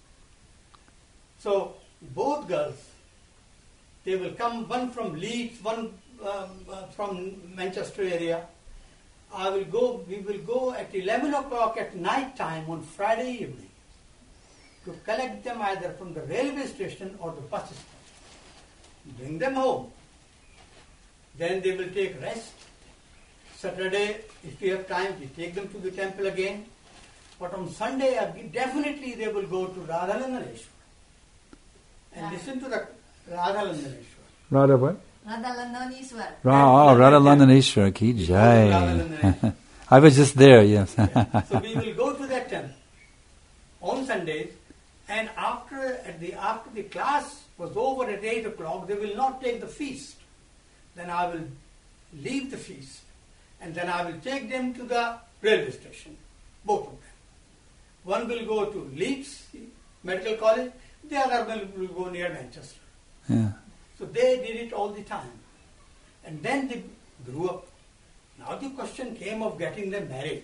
So, both girls, they will come, one from Leeds, one from Manchester area. We will go at 11 o'clock at night time on Friday evening to collect them either from the railway station or the bus station. Bring them home. Then they will take rest. Saturday, if we have time, we take them to the temple again. But on Sunday, definitely they will go to Radhalandaneshwar and listen to the Radhalandaneshwar. Radha what? Radhalandaneshwar. Radha Landaneshwar ki jai. Radhalandaneshwar. I was just there, yes. So we will go to that temple on Sundays, and after the class was over at 8 o'clock, they will not take the feast. Then I will leave the feast, and then I will take them to the railway station, both of them. One will go to Leeds Medical College, the other one will go near Manchester. Yeah. So they did it all the time. And then they grew up. Now the question came of getting them married.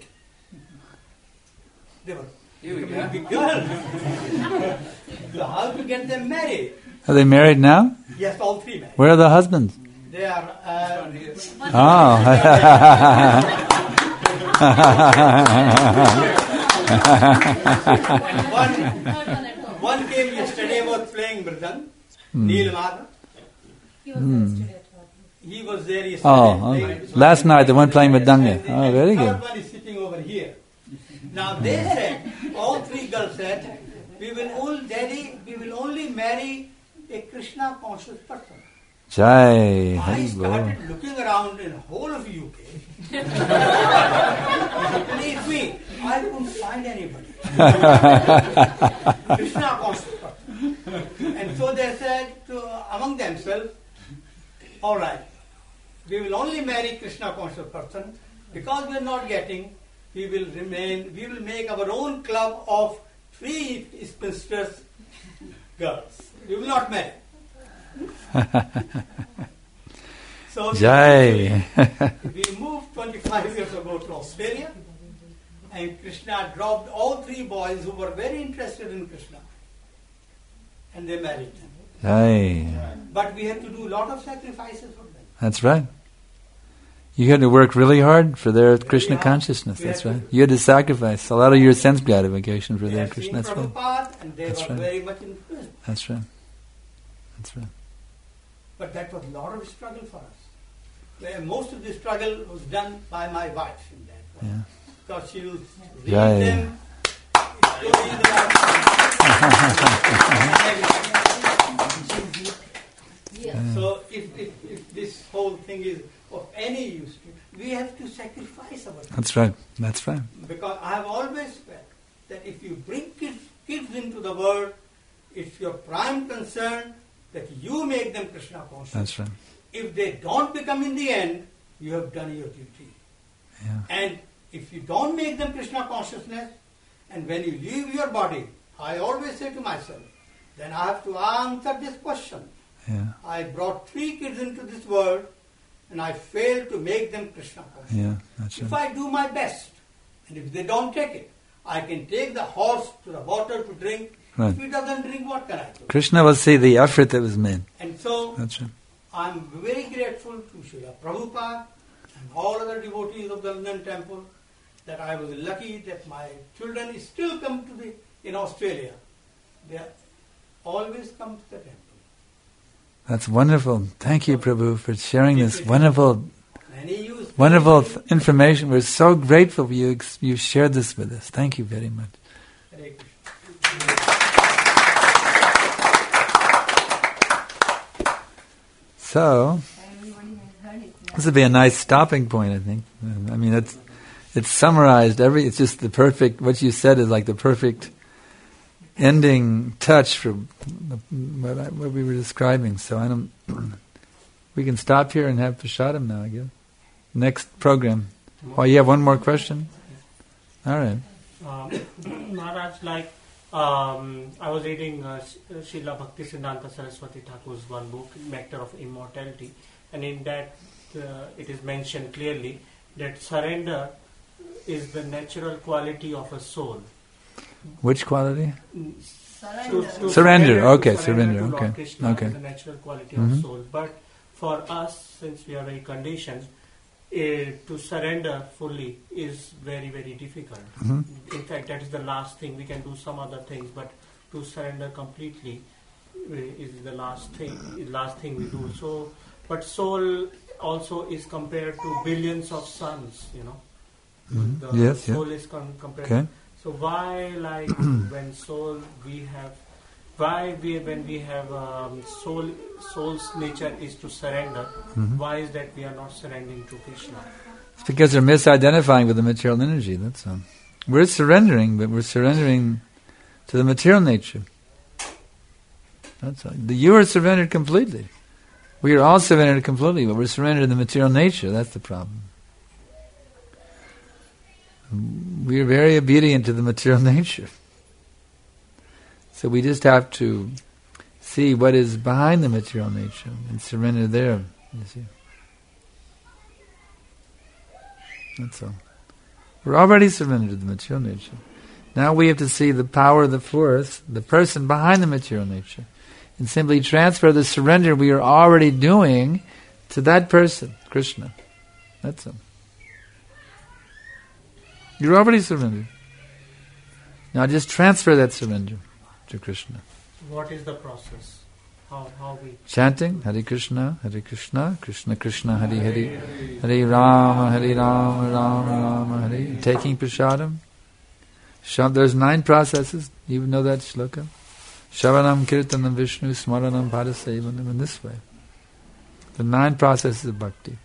They were big girls. So how to get them married? Are they married now? Yes, all 3 married. Where are the husbands? They are... one came yesterday, was playing Mridang, Neel Madhav. He was there yesterday. Last night, the one playing Mridanga. Oh, very good. The third one is sitting over here. Now they said, all 3 girls said, we will only marry a Krishna conscious person. Jai. I started looking around in the whole of UK. Believe me, I couldn't find anybody. Krishna conscious person. And so they said among themselves, all right, we will only marry Krishna conscious person. Because we are not getting, we will make our own club of 3 spinsters girls. We will not marry. So Jai. we moved 25 years ago to Australia, and Krishna dropped all 3 boys who were very interested in Krishna, and they married them. Jai. But we had to do a lot of sacrifices for them. That's right. You had to work really hard for their Krishna consciousness. That's right. You had to sacrifice a lot of your sense gratification for their Krishna. That's right. And they were very much influenced. That's right. That's right. But that was a lot of struggle for us. Where most of the struggle was done by my wife in that way. Yeah. Because she will read them. So if this whole thing is of any use, we have to sacrifice our time. That's right. That's right. Because I have always felt that if you bring kids into the world, it's your prime concern that you make them Krishna conscious. That's right. If they don't become in the end, you have done your duty. Yeah. And if you don't make them Krishna consciousness, and when you leave your body, I always say to myself, then I have to answer this question. Yeah. I brought 3 kids into this world, and I failed to make them Krishna conscious. Yeah, that's If right. I do my best, and if they don't take it, I can take the horse to the water to drink. Right. If he doesn't drink, what can I do? Krishna will see the effort that was made. And so, That's right. I'm very grateful to Srila Prabhupada and all other devotees of the London Temple that I was lucky that my children still come to in Australia. They always come to the temple. That's wonderful. Thank you, Prabhu, for sharing this wonderful information. We're so grateful for you. You shared this with us. Thank you very much. Hare Krishna. So, this would be a nice stopping point, I think. I mean, it's summarized it's just the perfect, what you said is like the perfect ending touch for what we were describing. So we can stop here and have prasadam now, I guess. Next program. Oh, you have one more question? All right. Maharaj, I was reading Srila Bhaktisiddhanta Saraswati Thakur's one book, Nectar of Immortality, and in that it is mentioned clearly that surrender is the natural quality of a soul. Which quality? Surrender. Okay, to surrender. Lord Okay. Krishna Okay. is the natural quality of soul. But for us, since we are very conditioned, to surrender fully is very, very difficult. Mm-hmm. In fact, that is the last thing. We can do some other things, but to surrender completely is the last thing we do. So, but soul also is compared to billions of suns, you know. Mm-hmm. The Yes, soul is compared. Okay. So why, when soul we have, when we have soul's nature is to surrender, why is that we are not surrendering to Krishna? It's because they're misidentifying with the material energy, that's all. We're surrendering, but we're surrendering to the material nature. That's all. You are surrendered completely. We are all surrendered completely, but we're surrendered to the material nature, that's the problem. We are very obedient to the material nature. So we just have to see what is behind the material nature and surrender there, you see. That's all. We're already surrendered to the material nature. Now we have to see the power of the force, the person behind the material nature, and simply transfer the surrender we are already doing to that person, Krishna. That's all. You're already surrendered. Now just transfer that surrender to Krishna. What is the process? How we... Chanting, Hare Krishna, Krishna Krishna, Hare Hare, Hare Rama, Rama Rama, Hare. Taking prasadam. There's 9 processes. You know that shloka. Shavanam, Kirtanam, Vishnu, Smaranam, Padasevanam, in this way. The 9 processes of bhakti.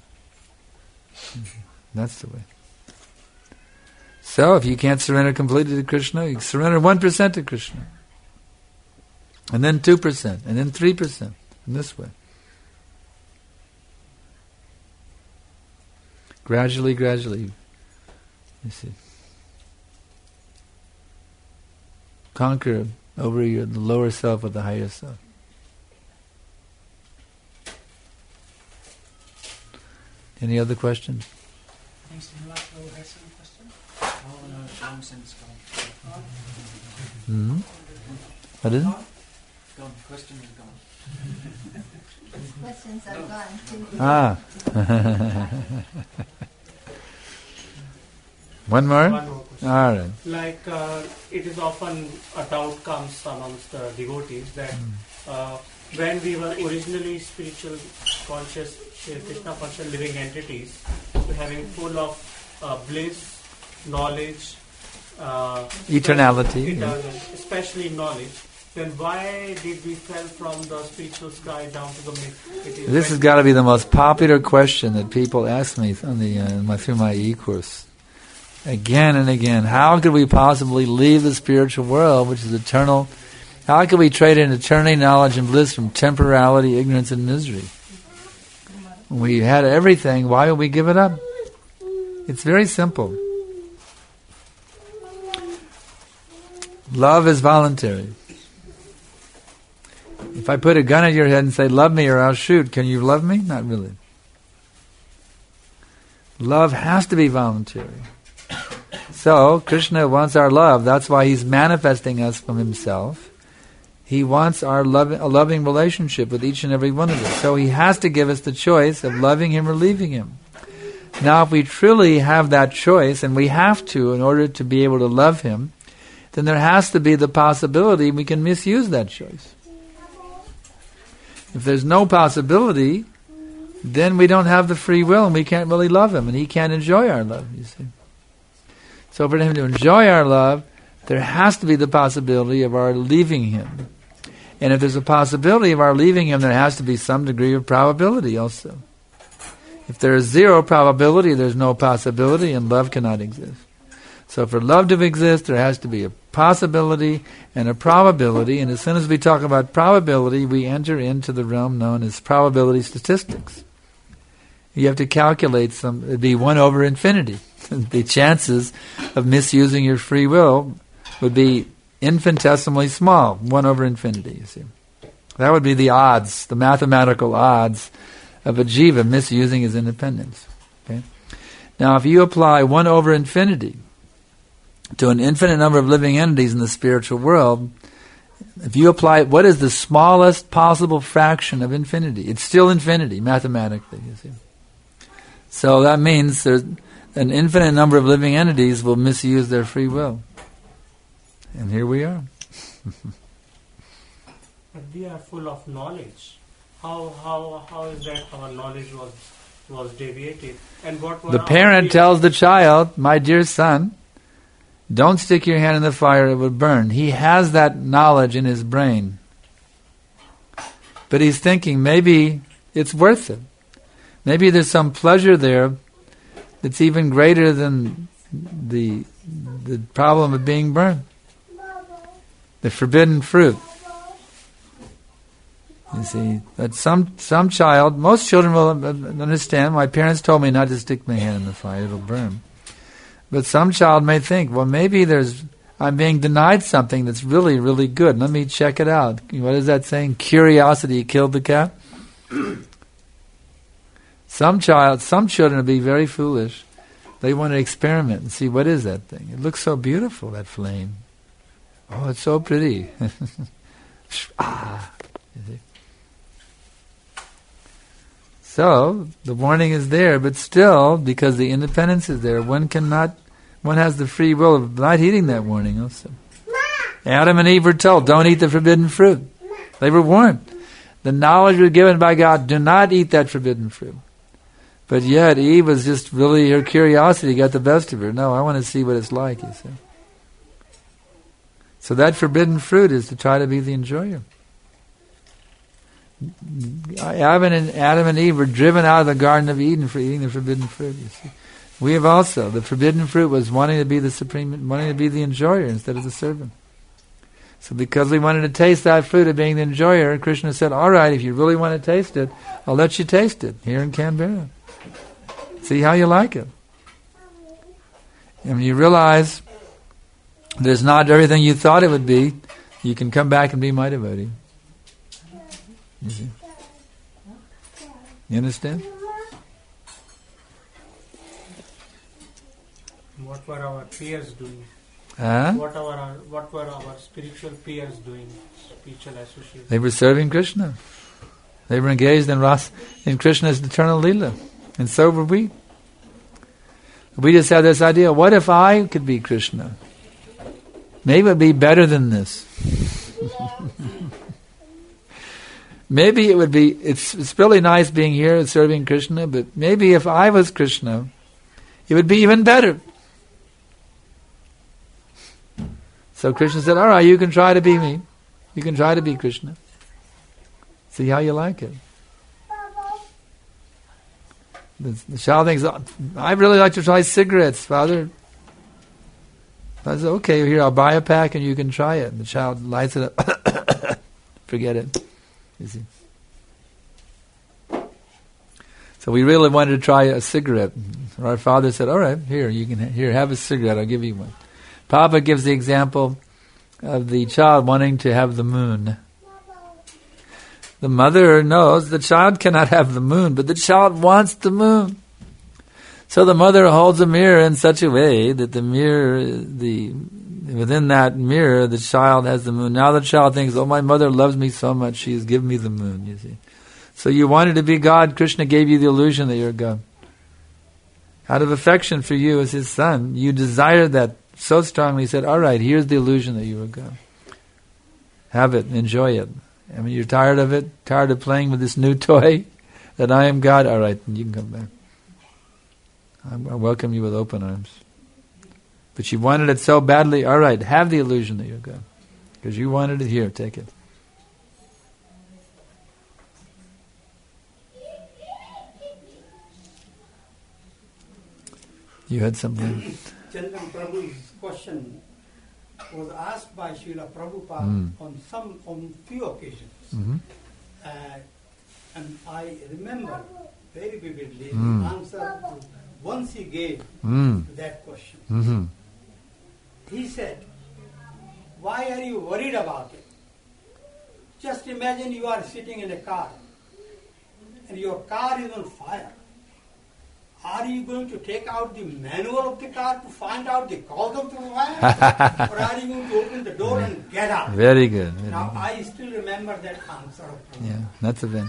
That's the way. So, if you can't surrender completely to Krishna, you surrender 1% to Krishna. And then 2%, and then 3%, in this way. Gradually, you see. Conquer over the lower self with the higher self. Any other questions? Thanks, Nila. Who has some question? Oh no, Shamsen's gone. Mm-hmm. What is it? Gone. Question is gone. Questions are gone. Ah. One more? One more question. All right. Like it is often a doubt comes amongst the devotees that when we were originally spiritual conscious, Krishna conscious living entities, we're having full of bliss, knowledge, Eternality. especially knowledge, then why did we fell from the spiritual sky down to the myth? This has got to be the most popular question that people ask me on through my e-course. Again and again. How could we possibly leave the spiritual world, which is eternal? How could we trade in eternity, knowledge, and bliss from temporality, ignorance, and misery? When we had everything, why would we give it up? It's very simple. Love is voluntary. If I put a gun at your head and say, love me or I'll shoot, can you love me? Not really. Love has to be voluntary. So, Krishna wants our love. That's why He's manifesting us from Himself. He wants a loving relationship with each and every one of us. So He has to give us the choice of loving Him or leaving Him. Now, if we truly have that choice, and we have to in order to be able to love Him, then there has to be the possibility we can misuse that choice. If there's no possibility, then we don't have the free will and we can't really love Him and He can't enjoy our love, you see. So for Him to enjoy our love, there has to be the possibility of our leaving Him. And if there's a possibility of our leaving Him, there has to be some degree of probability also. If there is zero probability, there's no possibility and love cannot exist. So for love to exist, there has to be a possibility and a probability, and as soon as we talk about probability, we enter into the realm known as probability statistics. You have to calculate it'd be 1 over infinity. The chances of misusing your free will would be infinitesimally small, 1 over infinity, you see. That would be the odds, the mathematical odds of a jiva misusing his independence. Okay? Now if you apply 1 over infinity to an infinite number of living entities in the spiritual world, if you apply what is the smallest possible fraction of infinity? It's still infinity, mathematically, you see. So that means there's an infinite number of living entities will misuse their free will. And here we are. But we are full of knowledge. How is that our knowledge was deviated? And what the parent tells the child, my dear son, don't stick your hand in the fire, it will burn. He has that knowledge in his brain. But he's thinking, maybe it's worth it. Maybe there's some pleasure there that's even greater than the problem of being burned. The forbidden fruit. You see, that some child, most children will understand, my parents told me not to stick my hand in the fire, it'll burn. But some child may think, well, maybe I'm being denied something that's really, really good. Let me check it out. What is that saying? Curiosity killed the cat? Some children will be very foolish. They want to experiment and see what is that thing. It looks so beautiful, that flame. Oh, it's so pretty. You see? So, the warning is there, but still, because the independence is there, one has the free will of not heeding that warning also. Adam and Eve were told, don't eat the forbidden fruit. They were warned. The knowledge was given by God, do not eat that forbidden fruit. But yet, Eve was just really, her curiosity got the best of her. No, I want to see what it's like, you see. So that forbidden fruit is to try to be the enjoyer. Adam and Eve were driven out of the Garden of Eden for eating the forbidden fruit, you see. We have also. The forbidden fruit was wanting to be the supreme, wanting to be the enjoyer instead of the servant. So because we wanted to taste that fruit of being the enjoyer, Krishna said, all right, if you really want to taste it, I'll let you taste it here in Canberra. See how you like it. And when you realize there's not everything you thought it would be, you can come back and be my devotee. You see? You understand? What were our peers doing? Huh? What were our spiritual peers doing? Spiritual associates. They were serving Krishna. They were engaged in Krishna's eternal Leela. And so were we. We just had this idea, what if I could be Krishna? Maybe it would be better than this. Maybe it would be, it's really nice being here and serving Krishna, but maybe if I was Krishna, it would be even better. So Krishna said, all right, you can try to be me. You can try to be Krishna. See how you like it. The child thinks, I'd really like to try cigarettes, Father. I said, okay, here, I'll buy a pack and you can try it. And the child lights it up. Forget it. You see. So we really wanted to try a cigarette. Our father said, all right, here, you can have a cigarette, I'll give you one. Papa gives the example of the child wanting to have the moon. The mother knows the child cannot have the moon, but the child wants the moon. So the mother holds a mirror in such a way that within that mirror, the child has the moon. Now the child thinks, oh, my mother loves me so much, she has given me the moon, you see. So you wanted to be God, Krishna gave you the illusion that you're God. Out of affection for you as his son, you desired that so strongly, he said, all right, here's the illusion that you are God. Have it, enjoy it. I mean, you're tired of it, tired of playing with this new toy, that I am God, all right, you can come back. I welcome you with open arms. But you wanted it so badly, all right, have the illusion that you're God. Because you wanted it, here, take it. You had something? Chandran Prabhu's question was asked by Srila Prabhupada on few occasions. Mm-hmm. And I remember very vividly the answer to once he gave to that question. Mm-hmm. He said, why are you worried about it? Just imagine you are sitting in a car and your car is on fire. Are you going to take out the manual of the car to find out the cause of the fire? Or are you going to open the door and get out? Very good. Now, I still remember that answer of Prabhupada. Yeah, that's a thing.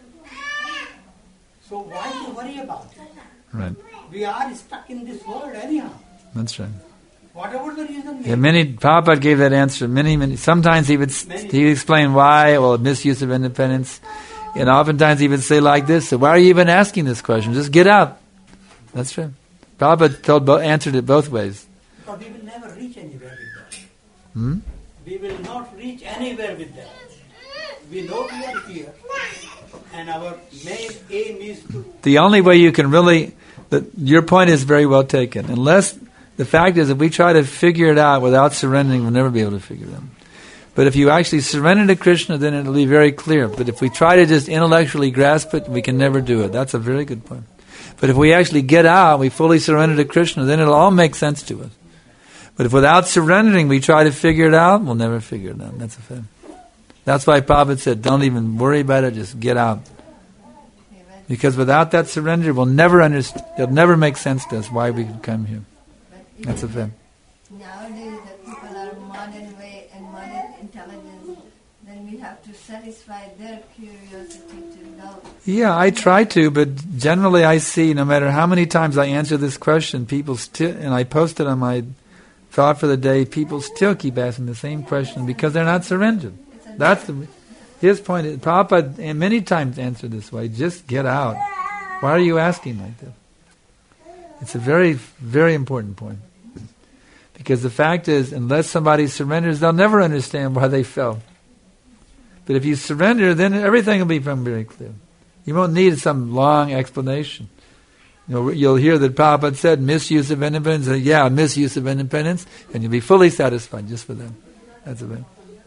So why do you worry about it? Right. We are stuck in this world anyhow. That's right. Whatever the reason. Yeah, Prabhupada gave that answer many. Sometimes he would explain why, misuse of independence. And oftentimes he would say like this, so why are you even asking this question? Just get out. That's true. Prabhupada answered it both ways. Because we will never reach anywhere with that. We will not reach anywhere with that. We know we are here, and our main aim is to... The only way you can really... your point is very well taken. Unless... The fact is, if we try to figure it out without surrendering, we'll never be able to figure it out. But if you actually surrender to Krishna, then it'll be very clear. But if we try to just intellectually grasp it, we can never do it. That's a very good point. But if we actually get out, we fully surrender to Krishna, then it'll all make sense to us. But if without surrendering we try to figure it out, we'll never figure it out. That's a fact. That's why Prabhupada said, don't even worry about it, just get out. Because without that surrender, it'll never make sense to us why we could come here. That's a fact. Nowadays the people are modern way and modern intelligence, then we have to satisfy their curiosity to know. Yeah, I try to, but generally I see, no matter how many times I answer this question, people still, and I post it on my thought for the day, people still keep asking the same question because they're not surrendered. That's his point. Prabhupada many times answered this way, just get out. Why are you asking like that? It's a very, very important point. Because the fact is, unless somebody surrenders, they'll never understand why they fell. But if you surrender, then everything will become very clear. You won't need some long explanation. You'll hear that Prabhupada said, misuse of independence. Misuse of independence. And you'll be fully satisfied just for that. That's it.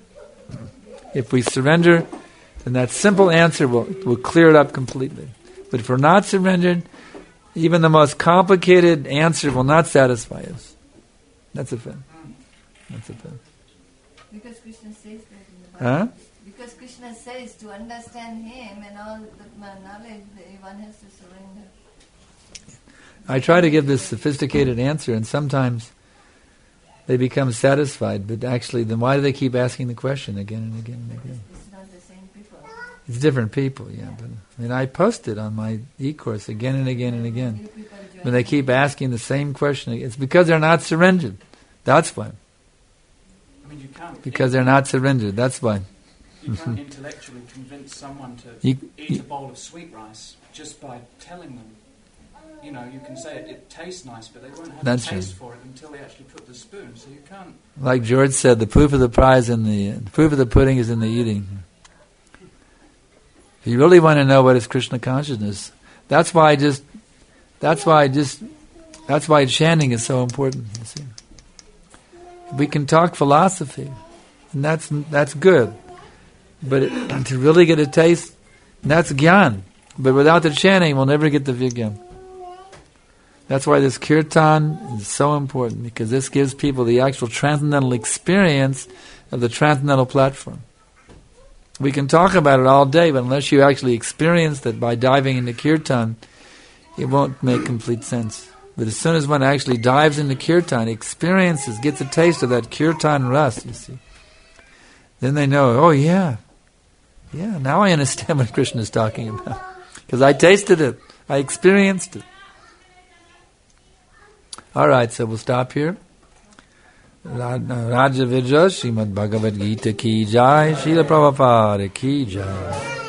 If we surrender, then that simple answer will clear it up completely. But if we're not surrendered, Even the most complicated answer will not satisfy us. That's a fact. That's a fact. Because Krishna says that in the Bible. Huh? Because Krishna says to understand Him and all the knowledge, one has to surrender. I try to give this sophisticated answer, and sometimes they become satisfied, but actually, then why do they keep asking the question again and again and again? It's not the same people. It's different people, yeah. But I post it on my e-course again and again and again. When they keep asking the same question, it's because they're not surrendered. That's why. I mean, you can't. Because they're not surrendered. That's why. You can't intellectually convince someone to eat a bowl of sweet rice just by telling them. You know, you can say it tastes nice, but they won't have a taste for it until they actually put the spoon. So you can't. Like George said, the proof of the proof of the pudding is in the eating. If you really want to know what is Krishna consciousness, that's why chanting is so important. You see, we can talk philosophy, and that's good, but to really get a taste, that's gyan. But without the chanting, we'll never get the vigyan. That's why this kirtan is so important, because this gives people the actual transcendental experience of the transcendental platform. We can talk about it all day, but unless you actually experience it by diving into kirtan, it won't make complete sense. But as soon as one actually dives into kirtan, experiences, gets a taste of that kirtan ras, you see, then they know, oh yeah, now I understand what Krishna is talking about. Because I tasted it, I experienced it. Alright, so we'll stop here. Raja Vijay, Srimad Bhagavad Gita ki jai, Srila Prabhupada ki jai.